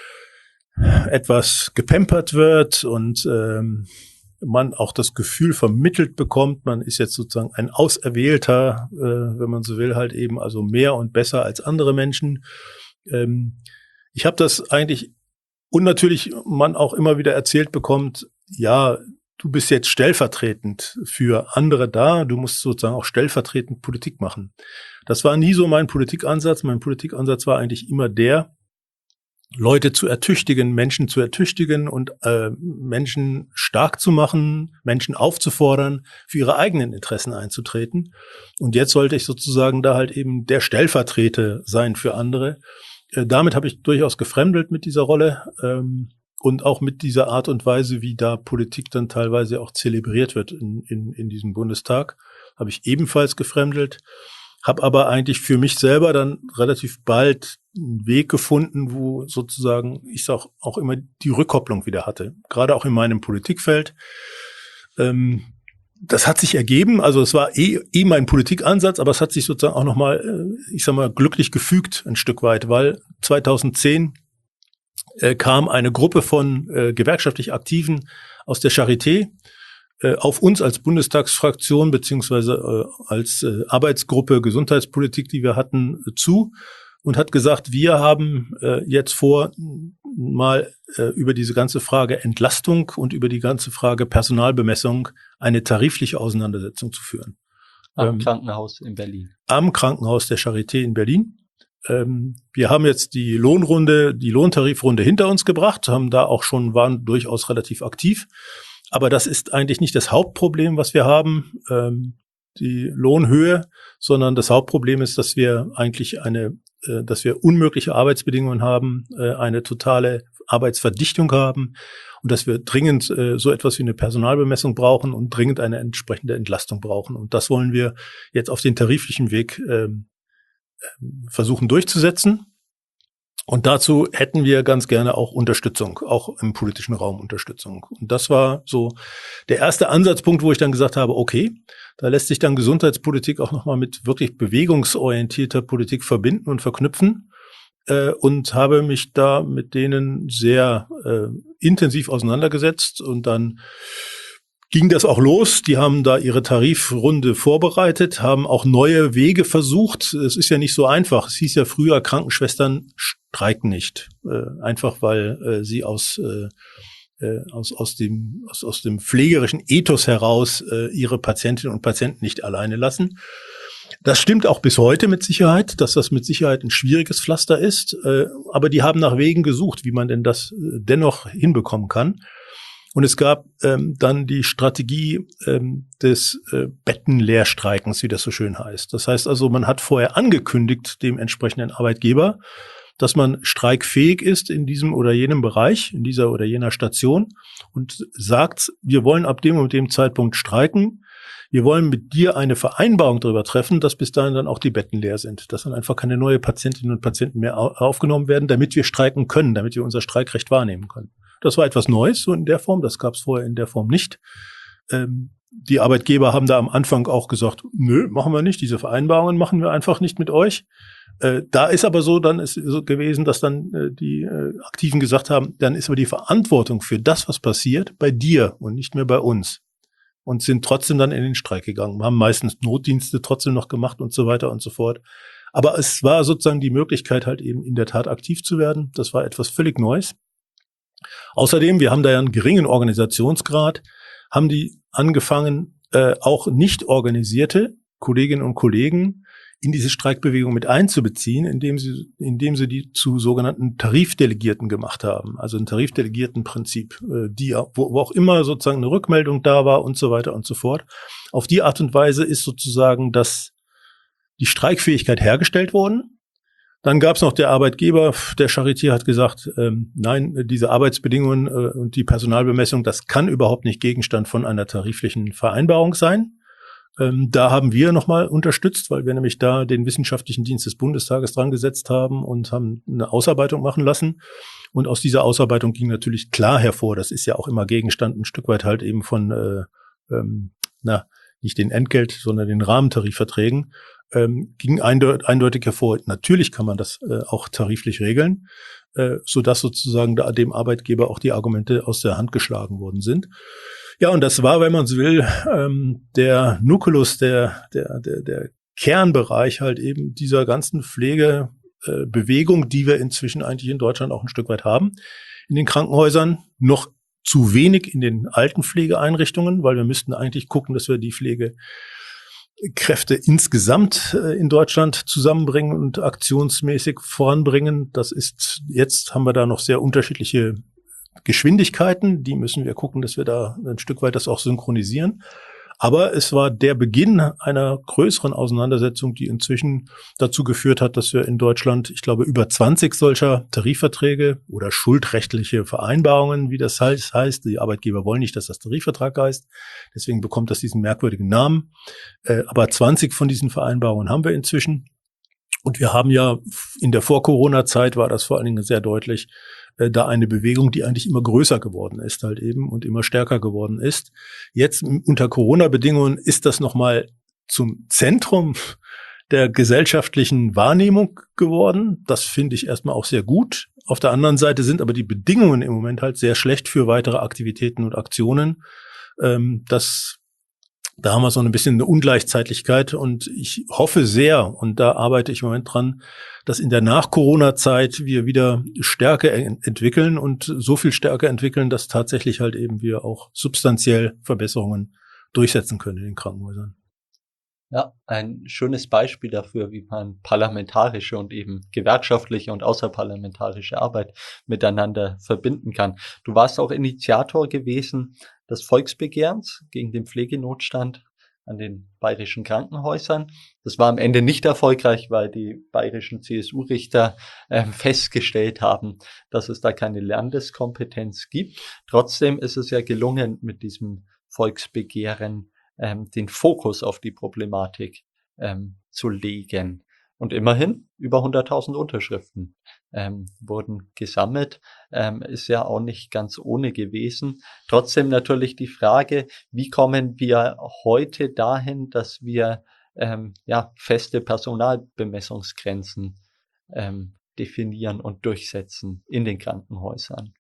etwas gepampert wird und ähm, man auch das Gefühl vermittelt bekommt, man ist jetzt sozusagen ein Auserwählter, äh, wenn man so will, halt eben also mehr und besser als andere Menschen. Ähm, ich habe das eigentlich, und natürlich man auch immer wieder erzählt bekommt, ja, du bist jetzt stellvertretend für andere da, du musst sozusagen auch stellvertretend Politik machen. Das war nie so mein Politikansatz. Mein Politikansatz war eigentlich immer der, Leute zu ertüchtigen, Menschen zu ertüchtigen und äh, Menschen stark zu machen, Menschen aufzufordern, für ihre eigenen Interessen einzutreten. Und jetzt sollte ich sozusagen da halt eben der Stellvertreter sein für andere. Äh, damit habe ich durchaus gefremdelt mit dieser Rolle ähm, und auch mit dieser Art und Weise, wie da Politik dann teilweise auch zelebriert wird in, in, in diesem Bundestag, habe ich ebenfalls gefremdelt. Habe aber eigentlich für mich selber dann relativ bald einen Weg gefunden, wo sozusagen ich auch, auch immer die Rückkopplung wieder hatte. Gerade auch in meinem Politikfeld. Ähm, das hat sich ergeben. Also es war eh, eh mein Politikansatz, aber es hat sich sozusagen auch nochmal, ich sag mal, glücklich gefügt ein Stück weit, weil zweitausendzehn äh, kam eine Gruppe von äh, gewerkschaftlich Aktiven aus der Charité äh, auf uns als Bundestagsfraktion beziehungsweise äh, als äh, Arbeitsgruppe Gesundheitspolitik, die wir hatten, äh, zu und hat gesagt, wir haben äh, jetzt vor, mal äh, über diese ganze Frage Entlastung und über die ganze Frage Personalbemessung eine tarifliche Auseinandersetzung zu führen.
Am
ähm,
Krankenhaus in Berlin.
Am Krankenhaus der Charité in Berlin. Ähm, wir haben jetzt die Lohnrunde, die Lohntarifrunde hinter uns gebracht, haben da auch schon, waren durchaus relativ aktiv. Aber das ist eigentlich nicht das Hauptproblem, was wir haben, ähm, die Lohnhöhe, sondern das Hauptproblem ist, dass wir eigentlich eine dass wir unmögliche Arbeitsbedingungen haben, eine totale Arbeitsverdichtung haben und dass wir dringend so etwas wie eine Personalbemessung brauchen und dringend eine entsprechende Entlastung brauchen. Und das wollen wir jetzt auf den tariflichen Weg versuchen durchzusetzen. Und dazu hätten wir ganz gerne auch Unterstützung, auch im politischen Raum Unterstützung. Und das war so der erste Ansatzpunkt, wo ich dann gesagt habe, okay, da lässt sich dann Gesundheitspolitik auch nochmal mit wirklich bewegungsorientierter Politik verbinden und verknüpfen. Äh, und habe mich da mit denen sehr äh, intensiv auseinandergesetzt. Und dann ging das auch los. Die haben da ihre Tarifrunde vorbereitet, haben auch neue Wege versucht. Es ist ja nicht so einfach. Es hieß ja früher, Krankenschwestern streiken nicht. Äh, einfach weil äh, sie aus, äh, aus, aus, dem, aus, aus dem pflegerischen Ethos heraus äh, ihre Patientinnen und Patienten nicht alleine lassen. Das stimmt auch bis heute mit Sicherheit, dass das mit Sicherheit ein schwieriges Pflaster ist. Äh, aber die haben nach Wegen gesucht, wie man denn das äh, dennoch hinbekommen kann. Und es gab ähm, dann die Strategie ähm, des äh, Bettenleerstreikens, wie das so schön heißt. Das heißt also, man hat vorher angekündigt dem entsprechenden Arbeitgeber, dass man streikfähig ist in diesem oder jenem Bereich, in dieser oder jener Station und sagt, wir wollen ab dem und dem Zeitpunkt streiken. Wir wollen mit dir eine Vereinbarung darüber treffen, dass bis dahin dann auch die Betten leer sind, dass dann einfach keine neuen Patientinnen und Patienten mehr aufgenommen werden, damit wir streiken können, damit wir unser Streikrecht wahrnehmen können. Das war etwas Neues, so in der Form. Das gab es vorher in der Form nicht. Ähm, die Arbeitgeber haben da am Anfang auch gesagt, nö, machen wir nicht. Diese Vereinbarungen machen wir einfach nicht mit euch. Äh, da ist aber so, dann ist so gewesen, dass dann äh, die äh, Aktiven gesagt haben, dann ist aber die Verantwortung für das, was passiert, bei dir und nicht mehr bei uns. Und sind trotzdem dann in den Streik gegangen. Wir haben meistens Notdienste trotzdem noch gemacht und so weiter und so fort. Aber es war sozusagen die Möglichkeit, halt eben in der Tat aktiv zu werden. Das war etwas völlig Neues. Außerdem, wir haben da ja einen geringen Organisationsgrad, haben die angefangen, äh, auch nicht organisierte Kolleginnen und Kollegen in diese Streikbewegung mit einzubeziehen, indem sie, indem sie die zu sogenannten Tarifdelegierten gemacht haben. Also ein Tarifdelegiertenprinzip, äh, die, wo, wo auch immer sozusagen eine Rückmeldung da war und so weiter und so fort. Auf die Art und Weise ist sozusagen das, die Streikfähigkeit hergestellt worden. Dann gab es noch der Arbeitgeber, der Charité hat gesagt, ähm, nein, diese Arbeitsbedingungen äh, und die Personalbemessung, das kann überhaupt nicht Gegenstand von einer tariflichen Vereinbarung sein. Ähm, da haben wir nochmal unterstützt, weil wir nämlich da den wissenschaftlichen Dienst des Bundestages dran gesetzt haben und haben eine Ausarbeitung machen lassen. Und aus dieser Ausarbeitung ging natürlich klar hervor, das ist ja auch immer Gegenstand ein Stück weit halt eben von, äh, ähm, na, nicht den Entgelt, sondern den Rahmentarifverträgen, ähm, ging eindeut- eindeutig hervor. Natürlich kann man das äh, auch tariflich regeln, äh, sodass sozusagen da dem Arbeitgeber auch die Argumente aus der Hand geschlagen worden sind. Ja, und das war, wenn man so will, ähm, der Nukleus, der, der, der, der Kernbereich halt eben dieser ganzen Pflegebewegung, äh, die wir inzwischen eigentlich in Deutschland auch ein Stück weit haben. In den Krankenhäusern noch zu wenig in den Altenpflegeeinrichtungen, weil wir müssten eigentlich gucken, dass wir die Pflegekräfte insgesamt äh, in Deutschland zusammenbringen und aktionsmäßig voranbringen. Das ist, jetzt haben wir da noch sehr unterschiedliche Geschwindigkeiten, die müssen wir gucken, dass wir da ein Stück weit das auch synchronisieren. Aber es war der Beginn einer größeren Auseinandersetzung, die inzwischen dazu geführt hat, dass wir in Deutschland, ich glaube, über zwanzig solcher Tarifverträge oder schuldrechtliche Vereinbarungen, wie das heißt, die Arbeitgeber wollen nicht, dass das Tarifvertrag heißt, deswegen bekommt das diesen merkwürdigen Namen. Aber zwanzig von diesen Vereinbarungen haben wir inzwischen. Und wir haben ja in der Vor-Corona-Zeit, war das vor allen Dingen sehr deutlich, da eine Bewegung, die eigentlich immer größer geworden ist halt eben und immer stärker geworden ist. Jetzt unter Corona-Bedingungen ist das nochmal zum Zentrum der gesellschaftlichen Wahrnehmung geworden. Das finde ich erstmal auch sehr gut, Auf der anderen Seite sind aber die Bedingungen im Moment halt sehr schlecht für weitere Aktivitäten und Aktionen. Ähm, das Da haben wir so ein bisschen eine Ungleichzeitlichkeit und ich hoffe sehr, und da arbeite ich im Moment dran, dass in der Nach-Corona-Zeit wir wieder Stärke ent- entwickeln und so viel Stärke entwickeln, dass tatsächlich halt eben wir auch substanziell Verbesserungen durchsetzen können in den Krankenhäusern.
Ja, ein schönes Beispiel dafür, wie man parlamentarische und eben gewerkschaftliche und außerparlamentarische Arbeit miteinander verbinden kann. Du warst auch Initiator gewesen des Volksbegehrens gegen den Pflegenotstand an den bayerischen Krankenhäusern. Das war am Ende nicht erfolgreich, weil die bayerischen C S U-Richter äh, festgestellt haben, dass es da keine Landeskompetenz gibt. Trotzdem ist es ja gelungen, mit diesem Volksbegehren ähm, den Fokus auf die Problematik ähm, zu legen. Und immerhin über hunderttausend Unterschriften ähm, wurden gesammelt. Ähm, ist ja auch nicht ganz ohne gewesen. Trotzdem natürlich die Frage, wie kommen wir heute dahin, dass wir ähm, ja feste Personalbemessungsgrenzen ähm, definieren und durchsetzen in den Krankenhäusern?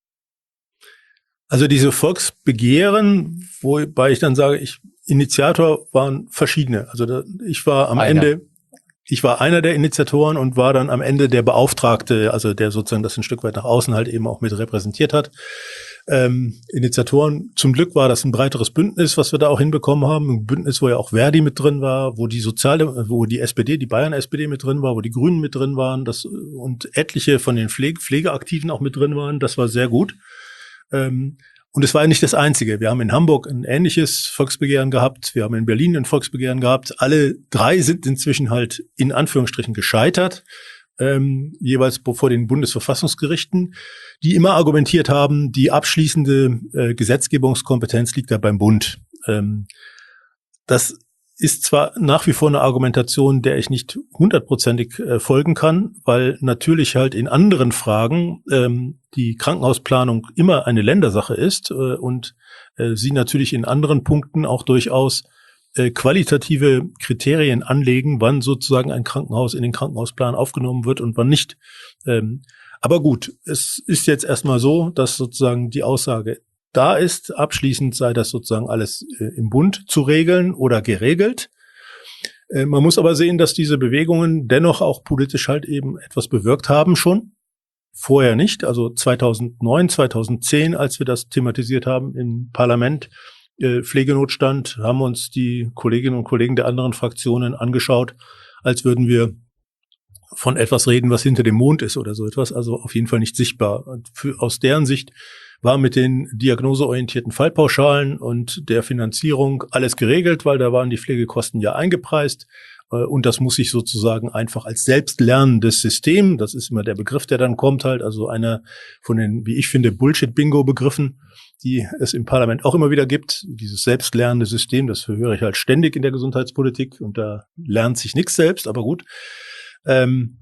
Also diese Volksbegehren, wobei ich dann sage, ich Initiator waren verschiedene. Also da, ich war am
Einer.
Ende, ich war einer der Initiatoren und war dann am Ende der Beauftragte, also der sozusagen das ein Stück weit nach außen halt eben auch mit repräsentiert hat. Ähm, Initiatoren, zum Glück war das ein breiteres Bündnis, was wir da auch hinbekommen haben. Ein Bündnis, wo ja auch Verdi mit drin war, wo die Soziale, wo die S P D, die Bayern-S P D mit drin war, wo die Grünen mit drin waren, das, und etliche von den Pflege, Pflegeaktiven auch mit drin waren. Das war sehr gut. Ähm, Und es war ja nicht das Einzige. Wir haben in Hamburg ein ähnliches Volksbegehren gehabt. Wir haben in Berlin ein Volksbegehren gehabt. Alle drei sind inzwischen halt in Anführungsstrichen gescheitert, ähm, jeweils vor den Bundesverfassungsgerichten, die immer argumentiert haben, die abschließende äh, Gesetzgebungskompetenz liegt ja beim Bund. Ähm, das ist zwar nach wie vor eine Argumentation, der ich nicht hundertprozentig äh, folgen kann, weil natürlich halt in anderen Fragen ähm, die Krankenhausplanung immer eine Ländersache ist äh, und äh, sie natürlich in anderen Punkten auch durchaus äh, qualitative Kriterien anlegen, wann sozusagen ein Krankenhaus in den Krankenhausplan aufgenommen wird und wann nicht. Ähm, aber gut, es ist jetzt erstmal so, dass sozusagen die Aussage da ist, abschließend sei das sozusagen alles äh, im Bund zu regeln oder geregelt. Äh, man muss aber sehen, dass diese Bewegungen dennoch auch politisch halt eben etwas bewirkt haben schon. Vorher nicht, also zweitausendneun, zweitausendzehn, als wir das thematisiert haben im Parlament, äh, Pflegenotstand, haben uns die Kolleginnen und Kollegen der anderen Fraktionen angeschaut, als würden wir von etwas reden, was hinter dem Mond ist oder so etwas, also auf jeden Fall nicht sichtbar. Und für, aus deren Sicht war mit den diagnoseorientierten Fallpauschalen und der Finanzierung alles geregelt, weil da waren die Pflegekosten ja eingepreist. Und das muss sich sozusagen einfach als selbstlernendes System, das ist immer der Begriff, der dann kommt halt, also einer von den, wie ich finde, Bullshit-Bingo-Begriffen, die es im Parlament auch immer wieder gibt. Dieses selbstlernende System, das höre ich halt ständig in der Gesundheitspolitik und da lernt sich nichts selbst, aber gut. Ähm,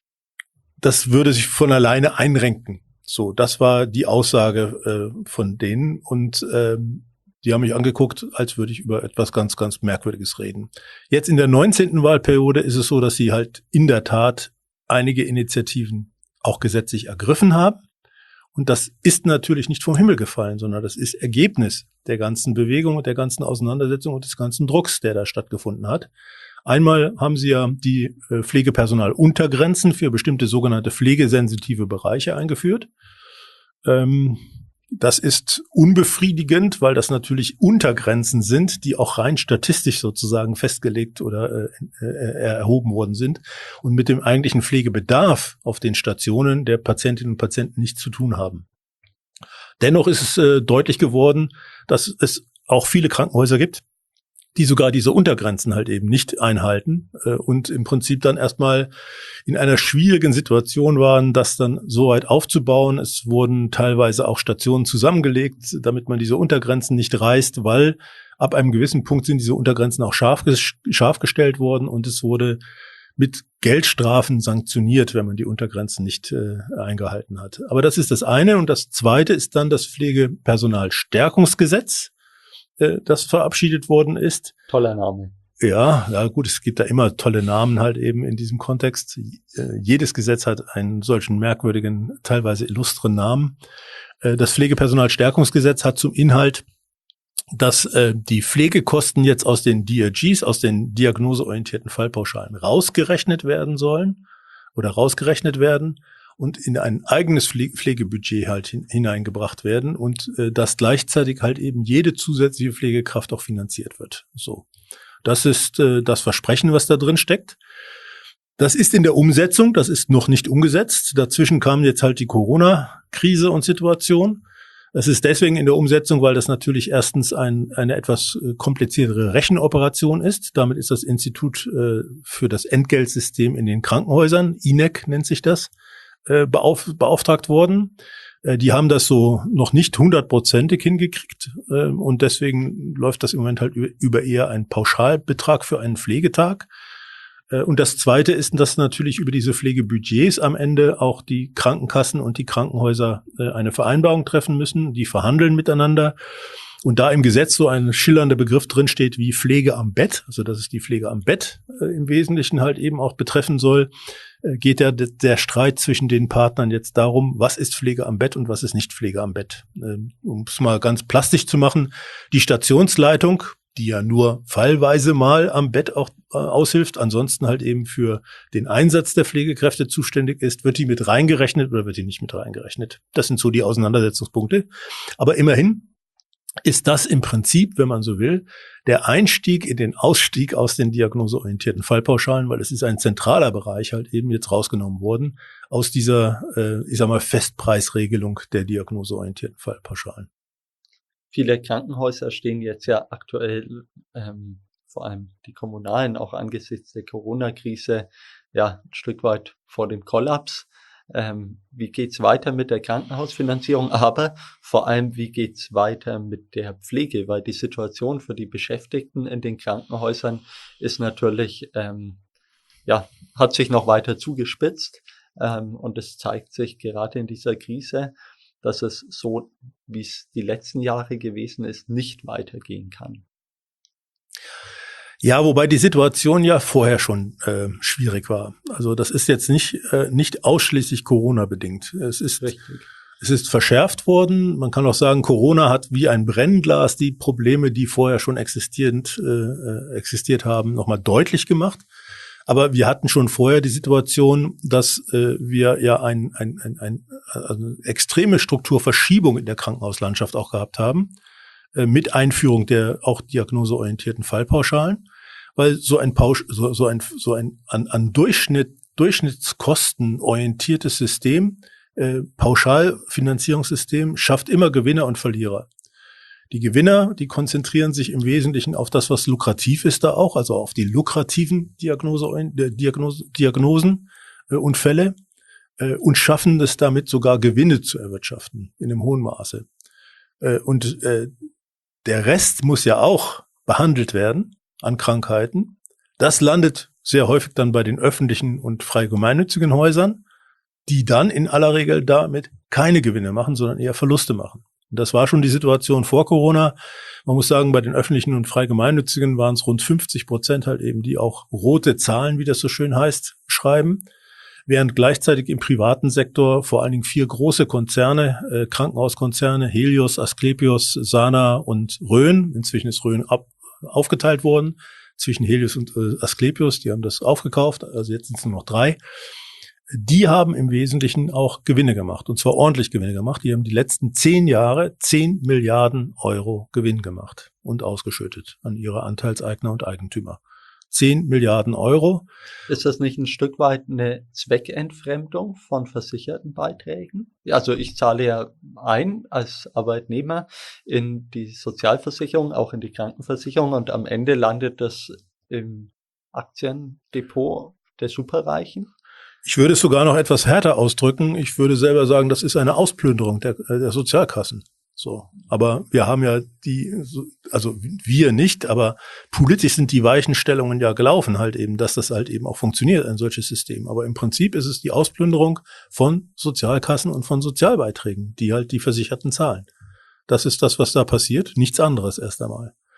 das würde sich von alleine einrenken. So, das war die Aussage äh, von denen und ähm, die haben mich angeguckt, als würde ich über etwas ganz, ganz Merkwürdiges reden. Jetzt in der neunzehnten Wahlperiode ist es so, dass sie halt in der Tat einige Initiativen auch gesetzlich ergriffen haben. Und das ist natürlich nicht vom Himmel gefallen, sondern das ist Ergebnis der ganzen Bewegung und der ganzen Auseinandersetzung und des ganzen Drucks, der da stattgefunden hat. Einmal haben sie ja die Pflegepersonaluntergrenzen für bestimmte sogenannte pflegesensitive Bereiche eingeführt. Ähm, das ist unbefriedigend, weil das natürlich Untergrenzen sind, die auch rein statistisch sozusagen festgelegt oder äh, äh, erhoben worden sind und mit dem eigentlichen Pflegebedarf auf den Stationen der Patientinnen und Patienten nichts zu tun haben. Dennoch ist es äh, deutlich geworden, dass es auch viele Krankenhäuser gibt, die sogar diese Untergrenzen halt eben nicht einhalten äh, und im Prinzip dann erstmal in einer schwierigen Situation waren, das dann so weit aufzubauen. Es wurden teilweise auch Stationen zusammengelegt, damit man diese Untergrenzen nicht reißt, weil ab einem gewissen Punkt sind diese Untergrenzen auch scharf, scharf gestellt worden und es wurde mit Geldstrafen sanktioniert, wenn man die Untergrenzen nicht äh, eingehalten hat. Aber das ist das eine. Und das zweite ist dann das Pflegepersonalstärkungsgesetz, das verabschiedet worden ist.
Toller Name.
Ja, ja gut, es gibt da immer tolle Namen halt eben in diesem Kontext. Jedes Gesetz hat einen solchen merkwürdigen, teilweise illustren Namen. Das Pflegepersonalstärkungsgesetz hat zum Inhalt, dass äh, die Pflegekosten jetzt aus den D R Gs, aus den diagnoseorientierten Fallpauschalen rausgerechnet werden sollen oder rausgerechnet werden und in ein eigenes Pflegebudget halt hin, hineingebracht werden und äh, dass gleichzeitig halt eben jede zusätzliche Pflegekraft auch finanziert wird. So, das ist äh, das Versprechen, was da drin steckt. Das ist in der Umsetzung, das ist noch nicht umgesetzt. Dazwischen kam jetzt halt die Corona-Krise und Situation. Es ist deswegen in der Umsetzung, weil das natürlich erstens ein, eine etwas kompliziertere Rechenoperation ist. Damit ist das Institut äh, für das Entgeltsystem in den Krankenhäusern, I N E C nennt sich das, äh, beauf, beauftragt worden. Äh, die haben das so noch nicht hundertprozentig hingekriegt äh, und deswegen läuft das im Moment halt über eher einen Pauschalbetrag für einen Pflegetag. Und das Zweite ist, dass natürlich über diese Pflegebudgets am Ende auch die Krankenkassen und die Krankenhäuser eine Vereinbarung treffen müssen. Die verhandeln miteinander. Und da im Gesetz so ein schillernder Begriff drinsteht wie Pflege am Bett, also dass es die Pflege am Bett im Wesentlichen halt eben auch betreffen soll, geht der, der Streit zwischen den Partnern jetzt darum, was ist Pflege am Bett und was ist nicht Pflege am Bett. Um es mal ganz plastisch zu machen, die Stationsleitung, die ja nur fallweise mal am Bett auch äh, aushilft, ansonsten halt eben für den Einsatz der Pflegekräfte zuständig ist, wird die mit reingerechnet oder wird die nicht mit reingerechnet? Das sind so die Auseinandersetzungspunkte. Aber immerhin ist das im Prinzip, wenn man so will, der Einstieg in den Ausstieg aus den diagnoseorientierten Fallpauschalen, weil es ist ein zentraler Bereich halt eben jetzt rausgenommen worden aus dieser, äh, ich sag mal, Festpreisregelung der diagnoseorientierten Fallpauschalen.
Viele Krankenhäuser stehen jetzt ja aktuell, ähm, vor allem die kommunalen, auch angesichts der Corona-Krise, ja, ein Stück weit vor dem Kollaps. Ähm, wie geht's weiter mit der Krankenhausfinanzierung? Aber vor allem, wie geht's weiter mit der Pflege? Weil die Situation für die Beschäftigten in den Krankenhäusern ist natürlich, ähm, ja, hat sich noch weiter zugespitzt. Ähm, und es zeigt sich gerade in dieser Krise, dass es so, wie es die letzten Jahre gewesen ist, nicht weitergehen kann.
Ja, wobei die Situation ja vorher schon äh, schwierig war. Also das ist jetzt nicht äh, nicht ausschließlich Corona-bedingt. Es ist
Richtig.
Es ist verschärft worden. Man kann auch sagen, Corona hat wie ein Brennglas die Probleme, die vorher schon existierend äh, existiert haben, nochmal deutlich gemacht. Aber wir hatten schon vorher die Situation, dass äh, wir ja ein, ein, ein, ein, eine extreme Strukturverschiebung in der Krankenhauslandschaft auch gehabt haben, äh, mit Einführung der auch diagnoseorientierten Fallpauschalen, weil so ein Pausch, so, so ein so ein an, an Durchschnitt Durchschnittskosten orientiertes System, äh, Pauschalfinanzierungssystem schafft immer Gewinner und Verlierer. Die Gewinner, die konzentrieren sich im Wesentlichen auf das, was lukrativ ist da auch, also auf die lukrativen Diagnose, Diagnose, Diagnosen äh, und Fälle äh, und schaffen es damit sogar Gewinne zu erwirtschaften in einem hohen Maße. Äh, und äh, der Rest muss ja auch behandelt werden an Krankheiten. Das landet sehr häufig dann bei den öffentlichen und frei gemeinnützigen Häusern, die dann in aller Regel damit keine Gewinne machen, sondern eher Verluste machen. Und das war schon die Situation vor Corona. Man muss sagen, bei den öffentlichen und frei gemeinnützigen waren es rund fünfzig Prozent halt eben, die auch rote Zahlen, wie das so schön heißt, schreiben. Während gleichzeitig im privaten Sektor vor allen Dingen vier große Konzerne, äh, Krankenhauskonzerne, Helios, Asklepios, Sana und Rhön, inzwischen ist Rhön ab, aufgeteilt worden, zwischen Helios und äh, Asklepios, die haben das aufgekauft, also jetzt sind es nur noch drei. Die haben im Wesentlichen auch Gewinne gemacht, und zwar ordentlich Gewinne gemacht. Die haben die letzten zehn Jahre zehn Milliarden Euro Gewinn gemacht und ausgeschüttet an ihre Anteilseigner und Eigentümer. zehn Milliarden Euro.
Ist das nicht ein Stück weit eine Zweckentfremdung von versicherten Beiträgen? Also ich zahle ja ein als Arbeitnehmer in die Sozialversicherung, auch in die Krankenversicherung, und am Ende landet das im Aktiendepot der Superreichen.
Ich würde es sogar noch etwas härter ausdrücken. Ich würde selber sagen, das ist eine Ausplünderung der, der Sozialkassen. So. Aber wir haben ja die, also wir nicht, aber politisch sind die Weichenstellungen ja gelaufen halt eben, dass das halt eben auch funktioniert, ein solches System. Aber im Prinzip ist es die Ausplünderung von Sozialkassen und von Sozialbeiträgen, die halt die Versicherten zahlen. Das ist das, was da passiert. Nichts anderes erst einmal.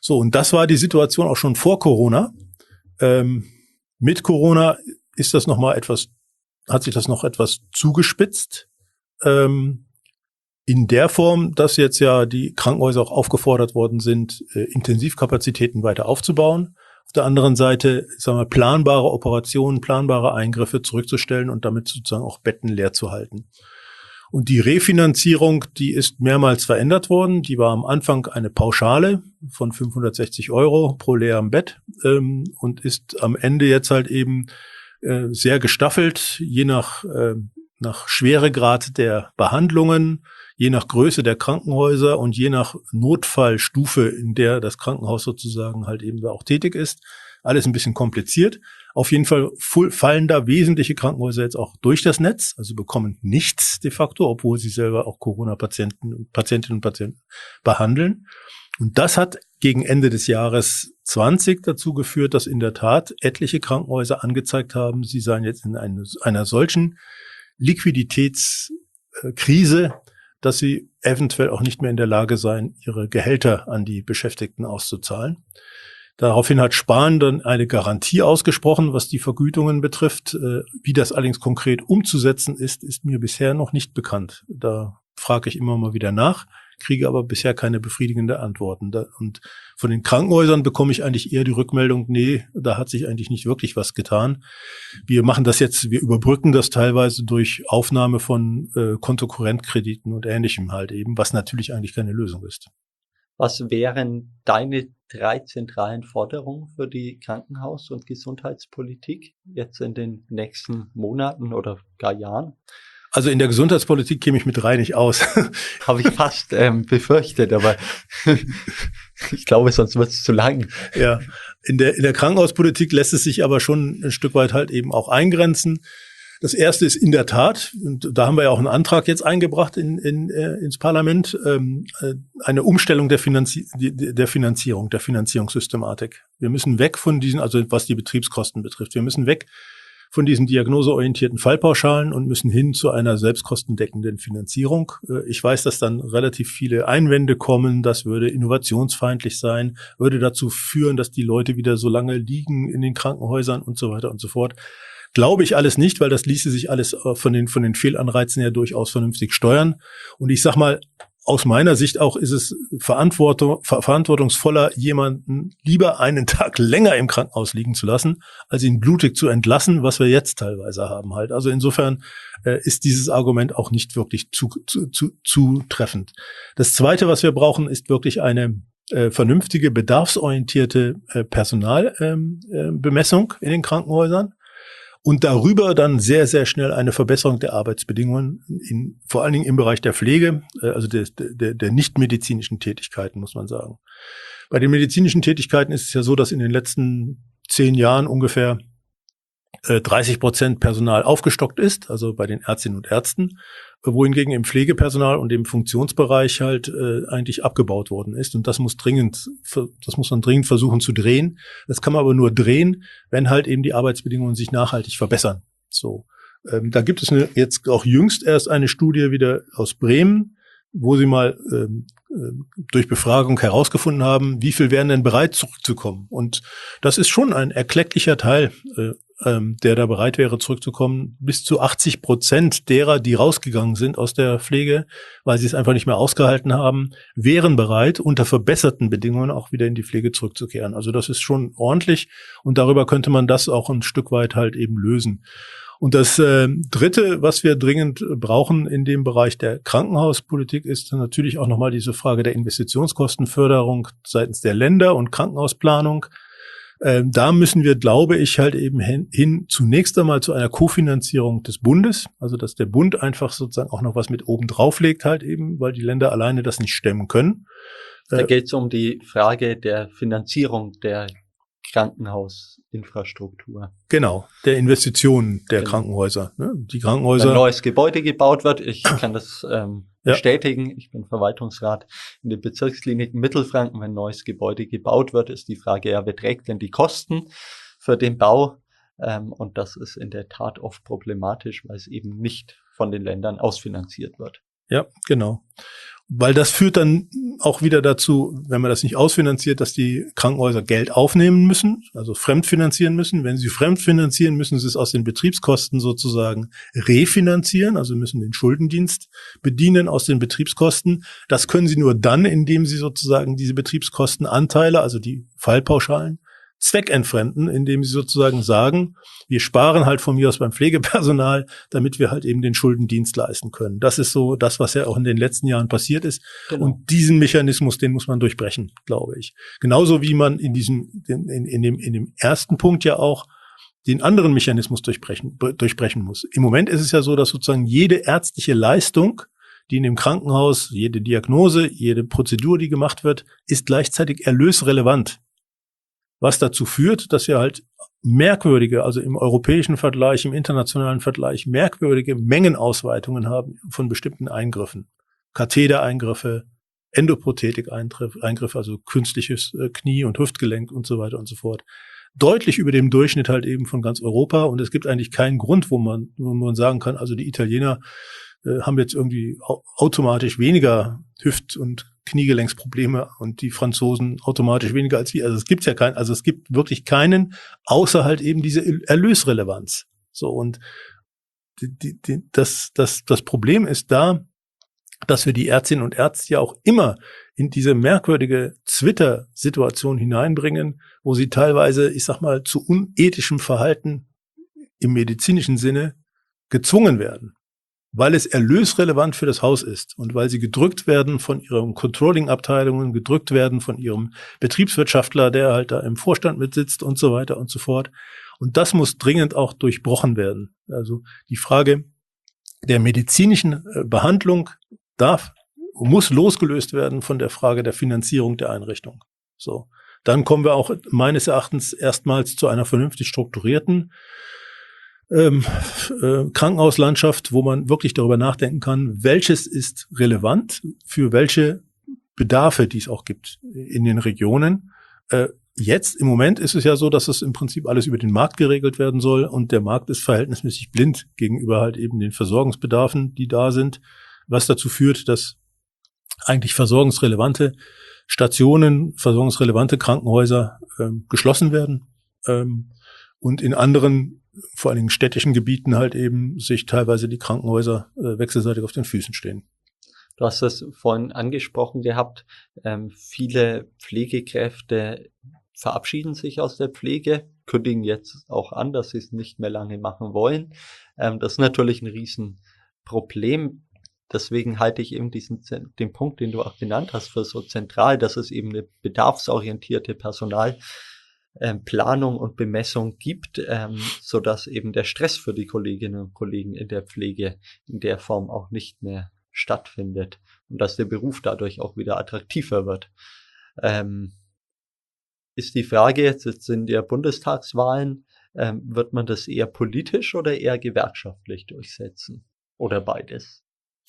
So, und das war die Situation auch schon vor Corona. Ähm, mit Corona ist das nochmal etwas, hat sich das noch etwas zugespitzt. Ähm, in der Form, dass jetzt ja die Krankenhäuser auch aufgefordert worden sind, äh, Intensivkapazitäten weiter aufzubauen. Auf der anderen Seite, sagen wir, planbare Operationen, planbare Eingriffe zurückzustellen und damit sozusagen auch Betten leer zu halten. Und die Refinanzierung, die ist mehrmals verändert worden. Die war am Anfang eine Pauschale von fünfhundertsechzig Euro pro leerem Bett ähm, und ist am Ende jetzt halt eben äh, sehr gestaffelt, je nach, äh, nach Schweregrad der Behandlungen, je nach Größe der Krankenhäuser und je nach Notfallstufe, in der das Krankenhaus sozusagen halt eben auch tätig ist. Alles ein bisschen kompliziert. Auf jeden Fall fallen da wesentliche Krankenhäuser jetzt auch durch das Netz, also bekommen nichts de facto, obwohl sie selber auch Corona-Patienten, Patientinnen und Patienten behandeln. Und das hat gegen Ende des Jahres zwanzig dazu geführt, dass in der Tat etliche Krankenhäuser angezeigt haben, sie seien jetzt in eine, einer solchen Liquiditätskrise, dass sie eventuell auch nicht mehr in der Lage seien, ihre Gehälter an die Beschäftigten auszuzahlen. Daraufhin hat Spahn dann eine Garantie ausgesprochen, was die Vergütungen betrifft. Wie das allerdings konkret umzusetzen ist, ist mir bisher noch nicht bekannt. Da frage ich immer mal wieder nach, kriege aber bisher keine befriedigende Antworten. Und von den Krankenhäusern bekomme ich eigentlich eher die Rückmeldung, nee, da hat sich eigentlich nicht wirklich was getan. Wir machen das jetzt, wir überbrücken das teilweise durch Aufnahme von äh, Kontokorrentkrediten und Ähnlichem halt eben, was natürlich eigentlich keine Lösung ist.
Was wären deine drei zentralen Forderungen für die Krankenhaus- und Gesundheitspolitik jetzt in den nächsten Monaten oder gar Jahren?
Also in der Gesundheitspolitik käme ich mit drei nicht aus.
Habe ich fast ähm, befürchtet, aber ich glaube, sonst wird es zu lang.
Ja, in der, in der Krankenhauspolitik lässt es sich aber schon ein Stück weit halt eben auch eingrenzen. Das erste ist in der Tat, und da haben wir ja auch einen Antrag jetzt eingebracht in, in, äh, ins Parlament, ähm, äh, eine Umstellung der, Finanzi- der Finanzierung, der Finanzierungssystematik. Wir müssen weg von diesen, also was die Betriebskosten betrifft, wir müssen weg von diesen diagnoseorientierten Fallpauschalen und müssen hin zu einer selbstkostendeckenden Finanzierung. Äh, ich weiß, dass dann relativ viele Einwände kommen, das würde innovationsfeindlich sein, würde dazu führen, dass die Leute wieder so lange liegen in den Krankenhäusern und so weiter und so fort. Glaube ich alles nicht, weil das ließe sich alles von den, von den Fehlanreizen ja durchaus vernünftig steuern. Und ich sag mal, aus meiner Sicht auch ist es Verantwortung, ver- verantwortungsvoller, jemanden lieber einen Tag länger im Krankenhaus liegen zu lassen, als ihn blutig zu entlassen, was wir jetzt teilweise haben halt. Also insofern äh, ist dieses Argument auch nicht wirklich zu, zu, zu, zutreffend. Das Zweite, was wir brauchen, ist wirklich eine äh, vernünftige, bedarfsorientierte äh, Personalbemessung ähm, äh, in den Krankenhäusern. Und darüber dann sehr, sehr schnell eine Verbesserung der Arbeitsbedingungen, in, vor allen Dingen im Bereich der Pflege, also der, der, der nichtmedizinischen Tätigkeiten, muss man sagen. Bei den medizinischen Tätigkeiten ist es ja so, dass in den letzten zehn Jahren ungefähr dreißig Prozent Personal aufgestockt ist, also bei den Ärztinnen und Ärzten, wohingegen im Pflegepersonal und im Funktionsbereich halt äh, eigentlich abgebaut worden ist. Und das muss dringend, das muss man dringend versuchen zu drehen. Das kann man aber nur drehen, wenn halt eben die Arbeitsbedingungen sich nachhaltig verbessern. So, ähm, da gibt es eine, jetzt auch jüngst erst eine Studie wieder aus Bremen, wo sie mal ähm, durch Befragung herausgefunden haben, wie viel wären denn bereit zurückzukommen. Und das ist schon ein erklecklicher Teil, äh, ähm, der da bereit wäre zurückzukommen. Bis zu achtzig Prozent derer, die rausgegangen sind aus der Pflege, weil sie es einfach nicht mehr ausgehalten haben, wären bereit, unter verbesserten Bedingungen auch wieder in die Pflege zurückzukehren. Also das ist schon ordentlich und darüber könnte man das auch ein Stück weit halt eben lösen. Und das äh, Dritte, was wir dringend brauchen in dem Bereich der Krankenhauspolitik, ist natürlich auch nochmal diese Frage der Investitionskostenförderung seitens der Länder und Krankenhausplanung. Äh, da müssen wir, glaube ich, halt eben hin, hin zunächst einmal zu einer Kofinanzierung des Bundes, also dass der Bund einfach sozusagen auch noch was mit oben drauf legt halt eben, weil die Länder alleine das nicht stemmen können.
Da geht es um die Frage der Finanzierung der Krankenhausinfrastruktur.
Genau, der Investitionen der
Genau.
Krankenhäuser. Ne? Die Krankenhäuser.
Wenn ein neues Gebäude gebaut wird, ich kann das ähm,
Ja.
bestätigen, ich bin Verwaltungsrat in den Bezirkskliniken Mittelfranken. Wenn ein neues Gebäude gebaut wird, ist die Frage ja, wer trägt denn die Kosten für den Bau? Ähm, und das ist in der Tat oft problematisch, weil es eben nicht von den Ländern ausfinanziert wird.
Ja, genau. Weil das führt dann auch wieder dazu, wenn man das nicht ausfinanziert, dass die Krankenhäuser Geld aufnehmen müssen, also fremdfinanzieren müssen. Wenn sie fremdfinanzieren, müssen sie es aus den Betriebskosten sozusagen refinanzieren, also müssen den Schuldendienst bedienen aus den Betriebskosten. Das können sie nur dann, indem sie sozusagen diese Betriebskostenanteile, also die Fallpauschalen, zweckentfremden, indem sie sozusagen sagen, wir sparen halt von mir aus beim Pflegepersonal, damit wir halt eben den Schuldendienst leisten können. Das ist so das, was ja auch in den letzten Jahren passiert ist. Genau. Und diesen Mechanismus, den muss man durchbrechen, glaube ich. Genauso wie man in diesem, in, in, in dem, in dem ersten Punkt ja auch den anderen Mechanismus durchbrechen, durchbrechen muss. Im Moment ist es ja so, dass sozusagen jede ärztliche Leistung, die in dem Krankenhaus, jede Diagnose, jede Prozedur, die gemacht wird, ist gleichzeitig erlösrelevant. Was dazu führt, dass wir halt merkwürdige, also im europäischen Vergleich, im internationalen Vergleich, merkwürdige Mengenausweitungen haben von bestimmten Eingriffen. Kathetereingriffe, Endoprothetik-Eingriffe, also künstliches Knie- und Hüftgelenk und so weiter und so fort. Deutlich über dem Durchschnitt halt eben von ganz Europa. Und es gibt eigentlich keinen Grund, wo man, wo man sagen kann, also die Italiener äh, haben jetzt irgendwie automatisch weniger Hüft- und Kniegelenksprobleme und die Franzosen automatisch weniger als wir. Also es gibt ja keinen, also es gibt wirklich keinen, außer halt eben diese Erlösrelevanz. So, und die, die, die, das, das, das Problem ist da, dass wir die Ärztinnen und Ärzte ja auch immer in diese merkwürdige Twitter-Situation hineinbringen, wo sie teilweise, ich sag mal, zu unethischem Verhalten im medizinischen Sinne gezwungen werden, weil es erlösrelevant für das Haus ist und weil sie gedrückt werden von ihren Controlling-Abteilungen, gedrückt werden von ihrem Betriebswirtschaftler, der halt da im Vorstand mitsitzt und so weiter und so fort. Und das muss dringend auch durchbrochen werden. Also die Frage der medizinischen Behandlung darf, muss losgelöst werden von der Frage der Finanzierung der Einrichtung. So. Dann kommen wir auch meines Erachtens erstmals zu einer vernünftig strukturierten Ähm, äh, Krankenhauslandschaft, wo man wirklich darüber nachdenken kann, welches ist relevant für welche Bedarfe, die es auch gibt in den Regionen. Äh, jetzt im Moment ist es ja so, dass es im Prinzip alles über den Markt geregelt werden soll und der Markt ist verhältnismäßig blind gegenüber halt eben den Versorgungsbedarfen, die da sind, was dazu führt, dass eigentlich versorgungsrelevante Stationen, versorgungsrelevante Krankenhäuser äh, geschlossen werden ähm, und in anderen vor allen Dingen städtischen Gebieten halt eben sich teilweise die Krankenhäuser äh, wechselseitig auf den Füßen stehen.
Du hast es vorhin angesprochen gehabt, ähm, viele Pflegekräfte verabschieden sich aus der Pflege, kündigen jetzt auch an, dass sie es nicht mehr lange machen wollen. Ähm, das ist natürlich ein Riesenproblem. Deswegen halte ich eben diesen, den Punkt, den du auch genannt hast, für so zentral, dass es eben eine bedarfsorientierte Personal Ähm, Planung und Bemessung gibt, ähm, so dass eben der Stress für die Kolleginnen und Kollegen in der Pflege in der Form auch nicht mehr stattfindet und dass der Beruf dadurch auch wieder attraktiver wird. Ähm, ist die Frage, jetzt sind ja Bundestagswahlen, ähm, wird man das eher politisch oder eher gewerkschaftlich durchsetzen? Oder beides?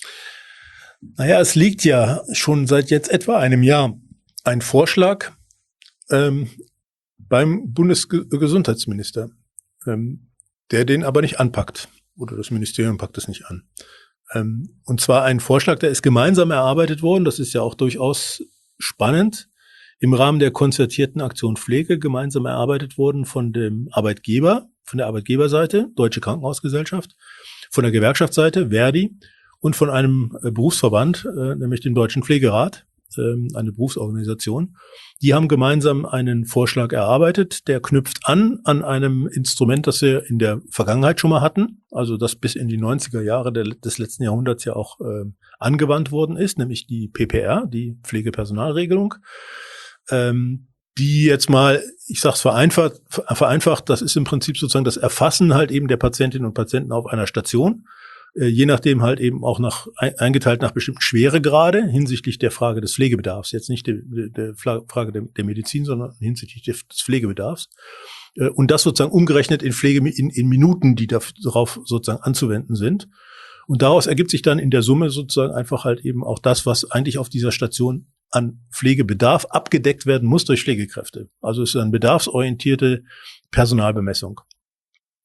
Naja, es liegt ja schon seit jetzt etwa einem Jahr ein Vorschlag, ähm, beim Bundesgesundheitsminister, ähm, der den aber nicht anpackt. Oder das Ministerium packt es nicht an. Ähm, und zwar ein Vorschlag, der ist gemeinsam erarbeitet worden. Das ist ja auch durchaus spannend. Im Rahmen der konzertierten Aktion Pflege gemeinsam erarbeitet worden von dem Arbeitgeber, von der Arbeitgeberseite, Deutsche Krankenhausgesellschaft, von der Gewerkschaftsseite, Verdi, und von einem äh, Berufsverband, äh, nämlich dem Deutschen Pflegerat, eine Berufsorganisation. Die haben gemeinsam einen Vorschlag erarbeitet, der knüpft an an einem Instrument, das wir in der Vergangenheit schon mal hatten, also das bis in die neunziger Jahre der, des letzten Jahrhunderts ja auch äh, angewandt worden ist, nämlich die P P R, die Pflegepersonalregelung, ähm, die jetzt mal, ich sag's vereinfacht, vereinfacht, das ist im Prinzip sozusagen das Erfassen halt eben der Patientinnen und Patienten auf einer Station, je nachdem halt eben auch nach eingeteilt nach bestimmten Schweregrade hinsichtlich der Frage des Pflegebedarfs. Jetzt nicht der, der Frage der, der Medizin, sondern hinsichtlich des Pflegebedarfs. Und das sozusagen umgerechnet in Pflege in, in Minuten, die darauf sozusagen anzuwenden sind. Und daraus ergibt sich dann in der Summe sozusagen einfach halt eben auch das, was eigentlich auf dieser Station an Pflegebedarf abgedeckt werden muss durch Pflegekräfte. Also es ist eine bedarfsorientierte Personalbemessung.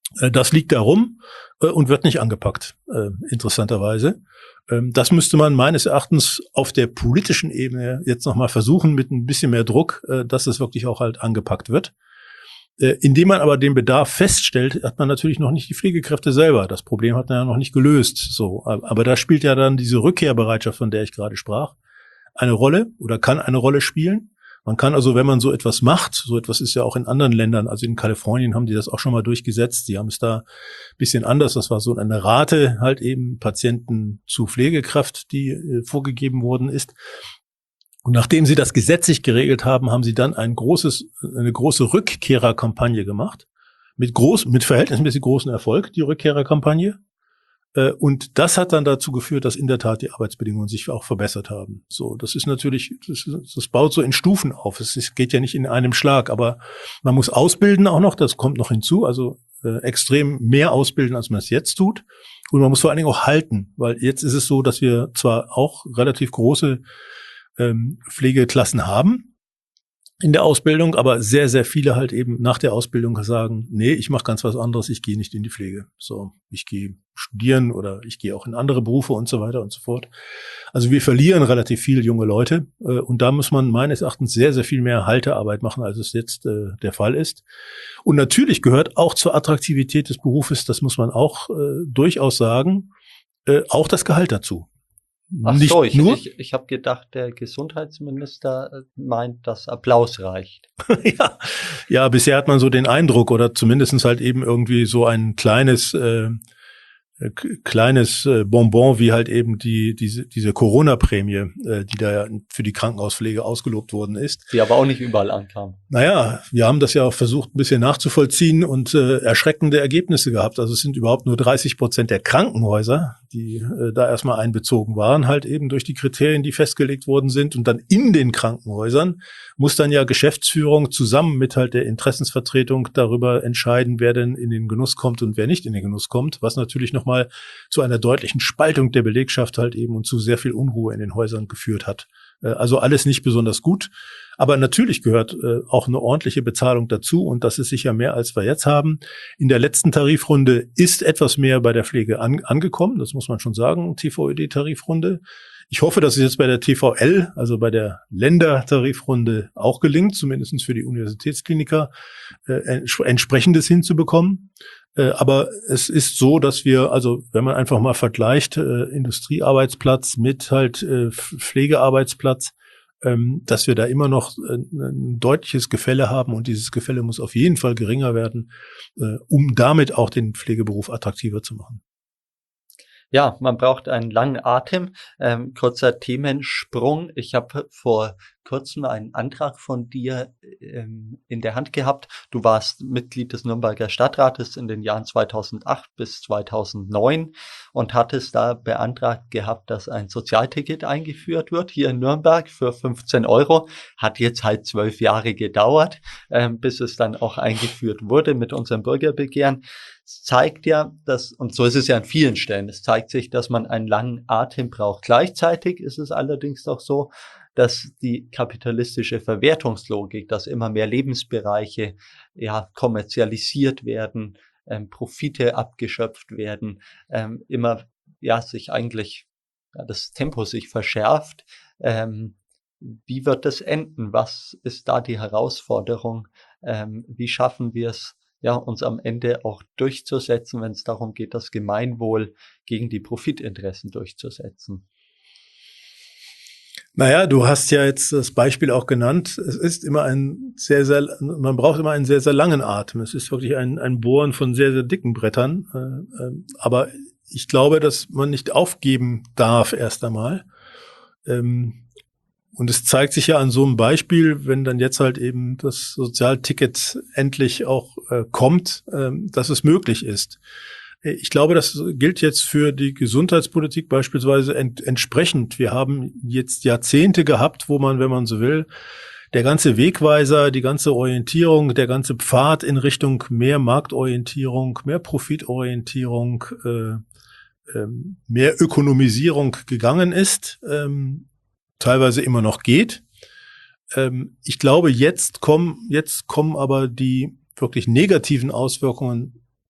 Äh, das liegt da rum äh, und wird nicht angepackt, äh, interessanterweise. Ähm, das müsste man meines Erachtens auf der politischen Ebene jetzt nochmal versuchen, mit ein bisschen mehr Druck, äh, dass es wirklich auch halt angepackt wird. Äh, indem man aber den Bedarf feststellt, hat man natürlich noch nicht die Pflegekräfte selber. Das Problem hat man ja noch nicht gelöst. So, aber da spielt ja dann diese Rückkehrbereitschaft, von der ich gerade sprach, eine Rolle oder kann eine Rolle spielen. Man kann also, wenn man so etwas macht, so etwas ist ja auch in anderen Ländern, also in Kalifornien haben die das auch schon mal durchgesetzt, die haben es da ein bisschen anders, das war so eine Rate halt eben Patienten zu Pflegekraft, die äh, vorgegeben worden ist. Und nachdem sie das gesetzlich geregelt haben, haben sie dann ein großes, eine große Rückkehrerkampagne gemacht, mit groß, mit verhältnismäßig großem Erfolg, die Rückkehrerkampagne. Und das hat dann dazu geführt, dass in der Tat die Arbeitsbedingungen sich auch verbessert haben. So, das ist natürlich, das, das baut so in Stufen auf. Es ist, geht ja nicht in einem Schlag, aber man muss ausbilden auch noch, das kommt noch hinzu, also äh, extrem mehr ausbilden, als man es jetzt tut. Und man muss vor allen Dingen auch halten, weil jetzt ist es so, dass wir zwar auch relativ große ähm, Pflegeklassen haben in der Ausbildung, aber sehr, sehr viele halt eben nach der Ausbildung sagen, nee, ich mache ganz was anderes, ich gehe nicht in die Pflege. So, ich gehe studieren oder ich gehe auch in andere Berufe und so weiter und so fort. Also wir verlieren relativ viel junge Leute äh, und da muss man meines Erachtens sehr, sehr viel mehr Haltearbeit machen, als es jetzt äh, der Fall ist. Und natürlich gehört auch zur Attraktivität des Berufes, das muss man auch äh, durchaus sagen, äh, auch das Gehalt dazu.
Ach
Nicht
so, ich,
nur,
ich, ich habe gedacht, der Gesundheitsminister meint, dass Applaus reicht.
ja, ja, bisher hat man so den Eindruck oder zumindestens halt eben irgendwie so ein kleines, äh, kleines äh, Bonbon wie halt eben die diese diese Corona-Prämie, äh, die da ja für die Krankenhauspflege ausgelobt worden ist.
Die aber auch nicht überall ankam.
Naja, wir haben das ja auch versucht, ein bisschen nachzuvollziehen und äh, erschreckende Ergebnisse gehabt. Also es sind überhaupt nur dreißig Prozent der Krankenhäuser, die äh, da erstmal einbezogen waren, halt eben durch die Kriterien, die festgelegt worden sind. Und dann in den Krankenhäusern muss dann ja Geschäftsführung zusammen mit halt der Interessensvertretung darüber entscheiden, wer denn in den Genuss kommt und wer nicht in den Genuss kommt, was natürlich nochmal zu einer deutlichen Spaltung der Belegschaft halt eben und zu sehr viel Unruhe in den Häusern geführt hat. Äh, also alles nicht besonders gut. Aber natürlich gehört äh, auch eine ordentliche Bezahlung dazu und das ist sicher mehr, als wir jetzt haben. In der letzten Tarifrunde ist etwas mehr bei der Pflege an, angekommen, das muss man schon sagen, T V Ö D-Tarifrunde. Ich hoffe, dass es jetzt bei der T V L, also bei der Ländertarifrunde, auch gelingt, zumindest für die Universitätskliniker, äh, ents- entsprechendes hinzubekommen. Äh, aber es ist so, dass wir, also wenn man einfach mal vergleicht, äh, Industriearbeitsplatz mit halt äh, Pflegearbeitsplatz, ähm, dass wir da immer noch äh, ein deutliches Gefälle haben und dieses Gefälle muss auf jeden Fall geringer werden, äh, um damit auch den Pflegeberuf attraktiver zu machen.
Ja, man braucht einen langen Atem. Ähm, kurzer Themensprung. Ich habe vor kurzem einen Antrag von dir ähm, in der Hand gehabt. Du warst Mitglied des Nürnberger Stadtrates in den Jahren zweitausendacht bis zweitausendneun und hattest da beantragt gehabt, dass ein Sozialticket eingeführt wird hier in Nürnberg für fünfzehn Euro. Hat jetzt halt zwölf Jahre gedauert, ähm, bis es dann auch eingeführt wurde mit unserem Bürgerbegehren. Es zeigt ja, dass, und so ist es ja an vielen Stellen, es zeigt sich, dass man einen langen Atem braucht. Gleichzeitig ist es allerdings auch so, dass die kapitalistische Verwertungslogik, dass immer mehr Lebensbereiche ja kommerzialisiert werden, ähm, Profite abgeschöpft werden, ähm, immer ja sich eigentlich ja, das Tempo sich verschärft. Ähm, wie wird das enden? Was ist da die Herausforderung? Ähm, wie schaffen wir es, ja, uns am Ende auch durchzusetzen, wenn es darum geht, das Gemeinwohl gegen die Profitinteressen durchzusetzen?
Naja, du hast ja jetzt das Beispiel auch genannt. Es ist immer ein sehr, sehr, man braucht immer einen sehr, sehr langen Atem. Es ist wirklich ein, ein Bohren von sehr, sehr dicken Brettern. Äh, äh, aber ich glaube, dass man nicht aufgeben darf erst einmal. Ähm, und es zeigt sich ja an so einem Beispiel, wenn dann jetzt halt eben das Sozialticket endlich auch äh, kommt, äh, dass es möglich ist. Ich glaube, das gilt jetzt für die Gesundheitspolitik beispielsweise ent- entsprechend. Wir haben jetzt Jahrzehnte gehabt, wo man, wenn man so will, der ganze Wegweiser, die ganze Orientierung, der ganze Pfad in Richtung mehr Marktorientierung, mehr Profitorientierung, äh, äh, mehr Ökonomisierung gegangen ist, ähm, teilweise immer noch geht. Ähm, ich glaube, jetzt kommen, jetzt kommen aber die wirklich negativen Auswirkungen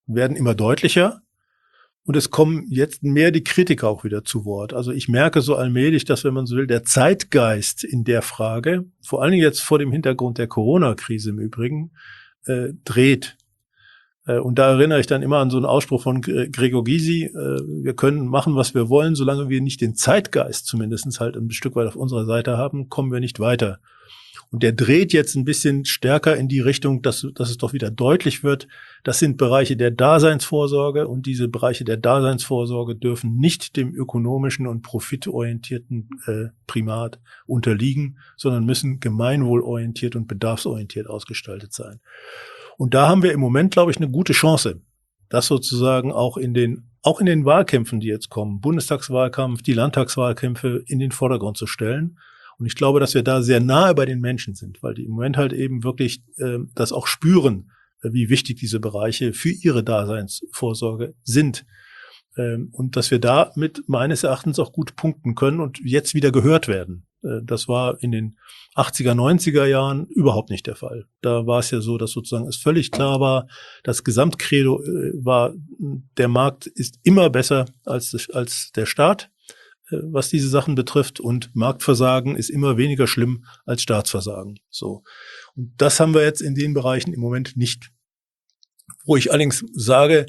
werden immer deutlicher. Und es kommen jetzt mehr die Kritiker auch wieder zu Wort. Also ich merke so allmählich, dass, wenn man so will, der Zeitgeist in der Frage, vor allen Dingen jetzt vor dem Hintergrund der Corona-Krise im Übrigen, äh, dreht. Äh, und da erinnere ich dann immer an so einen Ausspruch von Gregor Gysi, äh, wir können machen, was wir wollen, solange wir nicht den Zeitgeist zumindest halt ein Stück weit auf unserer Seite haben, kommen wir nicht weiter. Und der dreht jetzt ein bisschen stärker in die Richtung, dass, dass es doch wieder deutlich wird, das sind Bereiche der Daseinsvorsorge, und diese Bereiche der Daseinsvorsorge dürfen nicht dem ökonomischen und profitorientierten äh, Primat unterliegen, sondern müssen gemeinwohlorientiert und bedarfsorientiert ausgestaltet sein. Und da haben wir im Moment, glaube ich, eine gute Chance, das sozusagen auch in den, auch in den Wahlkämpfen, die jetzt kommen, Bundestagswahlkampf, die Landtagswahlkämpfe, in den Vordergrund zu stellen. Und ich glaube, dass wir da sehr nahe bei den Menschen sind, weil die im Moment halt eben wirklich äh, das auch spüren, äh, wie wichtig diese Bereiche für ihre Daseinsvorsorge sind. Ähm, und dass wir damit meines Erachtens auch gut punkten können und jetzt wieder gehört werden. Äh, das war in den achtziger, neunziger Jahren überhaupt nicht der Fall. Da war es ja so, dass sozusagen es völlig klar war, das Gesamtcredo äh, war, der Markt ist immer besser als, als der Staat, was diese Sachen betrifft, und Marktversagen ist immer weniger schlimm als Staatsversagen. So. Und das haben wir jetzt in den Bereichen im Moment nicht. Wo ich allerdings sage,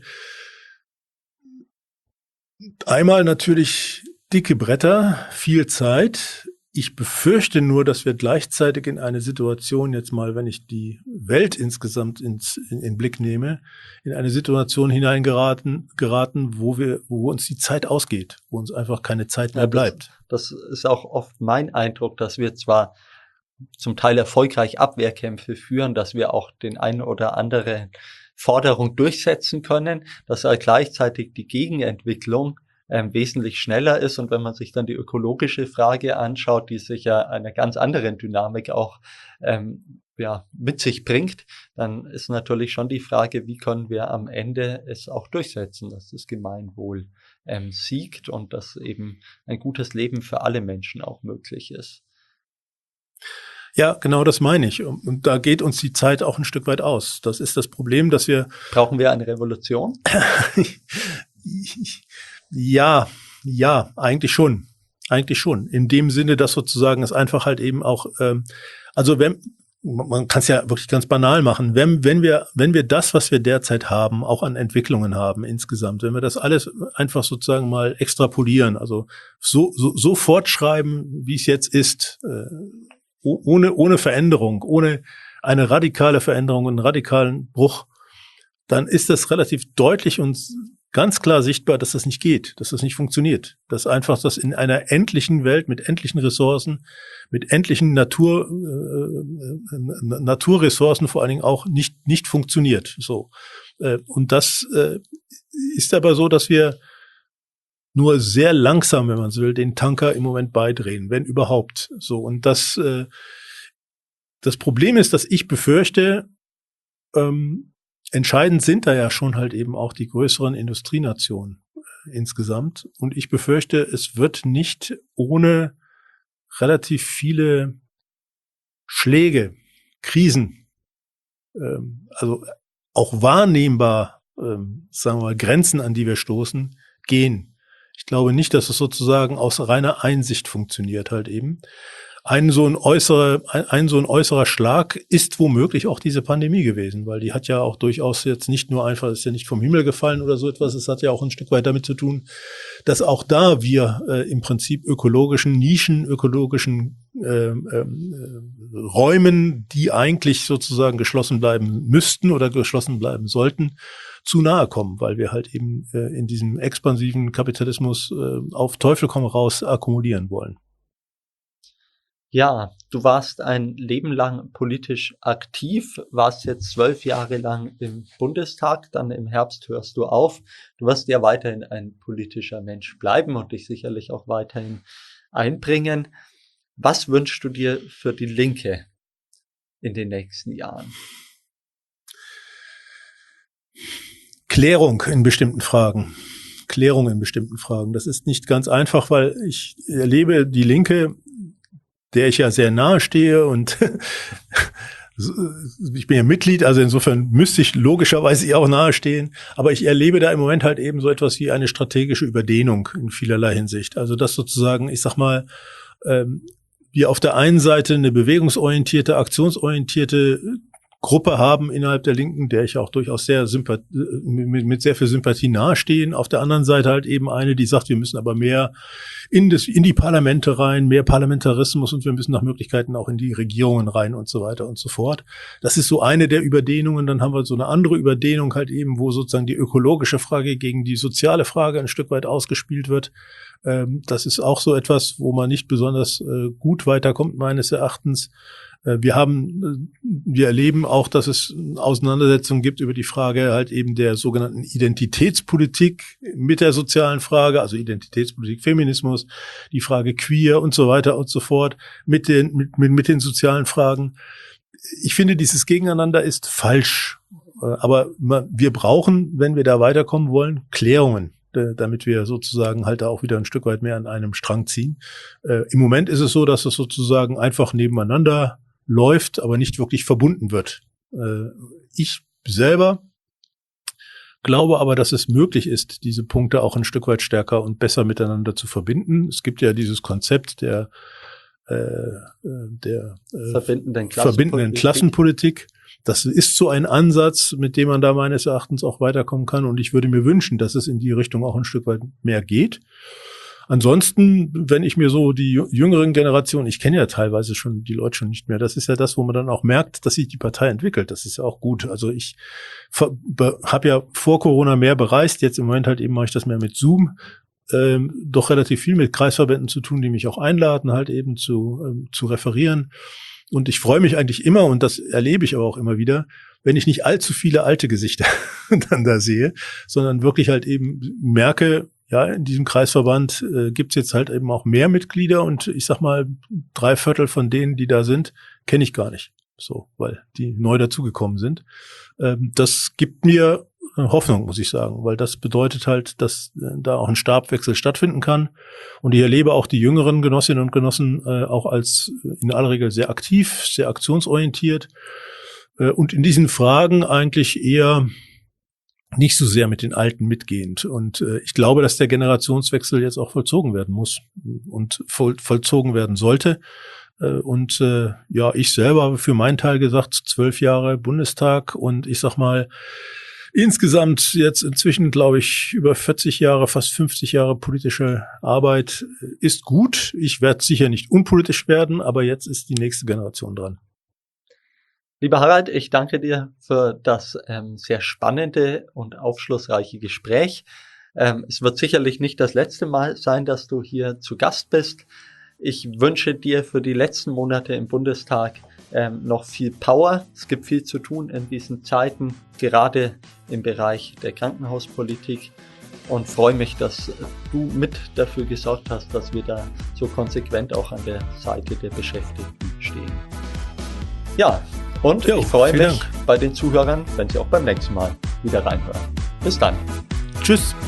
einmal natürlich dicke Bretter, viel Zeit. Ich befürchte nur, dass wir gleichzeitig in eine Situation, jetzt mal, wenn ich die Welt insgesamt ins, in, in Blick nehme, in eine Situation hineingeraten, geraten, wo wir, wo uns die Zeit ausgeht, wo uns einfach keine Zeit mehr bleibt.
Das, das ist auch oft mein Eindruck, dass wir zwar zum Teil erfolgreich Abwehrkämpfe führen, dass wir auch den einen oder anderen Forderung durchsetzen können, dass aber gleichzeitig die Gegenentwicklung Ähm, wesentlich schneller ist. Und wenn man sich dann die ökologische Frage anschaut, die sich ja einer ganz anderen Dynamik auch ähm, ja, mit sich bringt, dann ist natürlich schon die Frage, wie können wir am Ende es auch durchsetzen, dass das Gemeinwohl ähm, siegt und dass eben ein gutes Leben für alle Menschen auch möglich ist.
Ja, genau das meine ich. Und da geht uns die Zeit auch ein Stück weit aus. Das ist das Problem, dass wir...
Brauchen wir eine Revolution?
Ja, ja, eigentlich schon. Eigentlich schon. In dem Sinne, dass sozusagen es einfach halt eben auch, ähm, also wenn, man kann es ja wirklich ganz banal machen, wenn, wenn wir, wenn wir das, was wir derzeit haben, auch an Entwicklungen haben insgesamt, wenn wir das alles einfach sozusagen mal extrapolieren, also so, so, so fortschreiben, wie es jetzt ist, äh, ohne, ohne Veränderung, ohne eine radikale Veränderung, einen radikalen Bruch, dann ist das relativ deutlich und ganz klar sichtbar, dass das nicht geht, dass das nicht funktioniert. Dass einfach das in einer endlichen Welt mit endlichen Ressourcen, mit endlichen Natur, äh, Naturressourcen vor allen Dingen auch nicht, nicht funktioniert. So. Äh, und das äh, ist aber so, dass wir nur sehr langsam, wenn man so will, den Tanker im Moment beidrehen, wenn überhaupt. So. Und das, äh, das Problem ist, dass ich befürchte, ähm, entscheidend sind da ja schon halt eben auch die größeren Industrienationen äh, insgesamt. Und ich befürchte, es wird nicht ohne relativ viele Schläge, Krisen, ähm, also auch wahrnehmbar, ähm, sagen wir mal, Grenzen, an die wir stoßen, gehen. Ich glaube nicht, dass es sozusagen aus reiner Einsicht funktioniert halt eben. Ein so ein äußerer, ein, ein so ein äußerer Schlag ist womöglich auch diese Pandemie gewesen, weil die hat ja auch durchaus jetzt nicht nur einfach, ist ja nicht vom Himmel gefallen oder so etwas, es hat ja auch ein Stück weit damit zu tun, dass auch da wir äh, im Prinzip ökologischen Nischen, ökologischen äh, äh, Räumen, die eigentlich sozusagen geschlossen bleiben müssten oder geschlossen bleiben sollten, zu nahe kommen, weil wir halt eben äh, in diesem expansiven Kapitalismus äh, auf Teufel komm raus akkumulieren wollen.
Ja, du warst ein Leben lang politisch aktiv, warst jetzt zwölf Jahre lang im Bundestag, dann im Herbst hörst du auf. Du wirst ja weiterhin ein politischer Mensch bleiben und dich sicherlich auch weiterhin einbringen. Was wünschst du dir für die Linke in den nächsten Jahren?
Klärung in bestimmten Fragen. Klärung in bestimmten Fragen. Das ist nicht ganz einfach, weil ich erlebe die Linke, der ich ja sehr nahe stehe und ich bin ja Mitglied, also insofern müsste ich logischerweise ihr auch nahestehen. Aber ich erlebe da im Moment halt eben so etwas wie eine strategische Überdehnung in vielerlei Hinsicht. Also dass sozusagen, ich sag mal, ähm, wir auf der einen Seite eine bewegungsorientierte, aktionsorientierte Gruppe haben innerhalb der Linken, der ich auch durchaus sehr sympath- mit, mit sehr viel Sympathie nahestehen. Auf der anderen Seite halt eben eine, die sagt, wir müssen aber mehr in das, in die Parlamente rein, mehr Parlamentarismus und wir müssen nach Möglichkeiten auch in die Regierungen rein und so weiter und so fort. Das ist so eine der Überdehnungen. Dann haben wir so eine andere Überdehnung halt eben, wo sozusagen die ökologische Frage gegen die soziale Frage ein Stück weit ausgespielt wird. Das ist auch so etwas, wo man nicht besonders gut weiterkommt, meines Erachtens. Wir haben, wir erleben auch, dass es Auseinandersetzungen gibt über die Frage halt eben der sogenannten Identitätspolitik mit der sozialen Frage, also Identitätspolitik, Feminismus, die Frage queer und so weiter und so fort, mit den, mit, mit, mit den sozialen Fragen. Ich finde, dieses Gegeneinander ist falsch. Aber wir brauchen, wenn wir da weiterkommen wollen, Klärungen, damit wir sozusagen halt auch wieder ein Stück weit mehr an einem Strang ziehen. Äh, Im Moment ist es so, dass es sozusagen einfach nebeneinander läuft, aber nicht wirklich verbunden wird. Äh, ich selber glaube aber, dass es möglich ist, diese Punkte auch ein Stück weit stärker und besser miteinander zu verbinden. Es gibt ja dieses Konzept der, äh, der äh, verbindenden, verbindenden Klassenpolitik. Das ist so ein Ansatz, mit dem man da meines Erachtens auch weiterkommen kann. Und ich würde mir wünschen, dass es in die Richtung auch ein Stück weit mehr geht. Ansonsten, wenn ich mir so die jüngeren Generationen, ich kenne ja teilweise schon die Leute schon nicht mehr, das ist ja das, wo man dann auch merkt, dass sich die Partei entwickelt. Das ist ja auch gut. Also ich habe ja vor Corona mehr bereist, jetzt im Moment halt eben mache ich das mehr mit Zoom. Ähm, doch relativ viel mit Kreisverbänden zu tun, die mich auch einladen, halt eben zu, ähm, zu referieren. Und ich freue mich eigentlich immer, und das erlebe ich aber auch immer wieder, wenn ich nicht allzu viele alte Gesichter dann da sehe, sondern wirklich halt eben merke, ja, in diesem Kreisverband äh, gibt's jetzt halt eben auch mehr Mitglieder und ich sag mal, drei Viertel von denen, die da sind, kenne ich gar nicht. So, weil die neu dazugekommen sind. Ähm, das gibt mir Hoffnung, muss ich sagen, weil das bedeutet halt, dass äh, da auch ein Stabwechsel stattfinden kann. Und ich erlebe auch die jüngeren Genossinnen und Genossen äh, auch als äh, in aller Regel sehr aktiv, sehr aktionsorientiert äh, und in diesen Fragen eigentlich eher nicht so sehr mit den Alten mitgehend. Und äh, ich glaube, dass der Generationswechsel jetzt auch vollzogen werden muss und voll, vollzogen werden sollte. Äh, und äh, ja, ich selber habe für meinen Teil gesagt, zwölf Jahre Bundestag und ich sag mal, insgesamt jetzt inzwischen, glaube ich, über vierzig Jahre, fast fünfzig Jahre politische Arbeit ist gut. Ich werde sicher nicht unpolitisch werden, aber jetzt ist die nächste Generation dran.
Lieber Harald, ich danke dir für das ähm, sehr spannende und aufschlussreiche Gespräch. Ähm, es wird sicherlich nicht das letzte Mal sein, dass du hier zu Gast bist. Ich wünsche dir für die letzten Monate im Bundestag ähm, noch viel Power. Es gibt viel zu tun in diesen Zeiten, gerade im Bereich der Krankenhauspolitik. Und freue mich, dass du mit dafür gesorgt hast, dass wir da so konsequent auch an der Seite der Beschäftigten stehen. Ja, und jo, ich freue mich Dank. bei den Zuhörern, wenn sie auch beim nächsten Mal wieder reinhören. Bis dann.
Tschüss.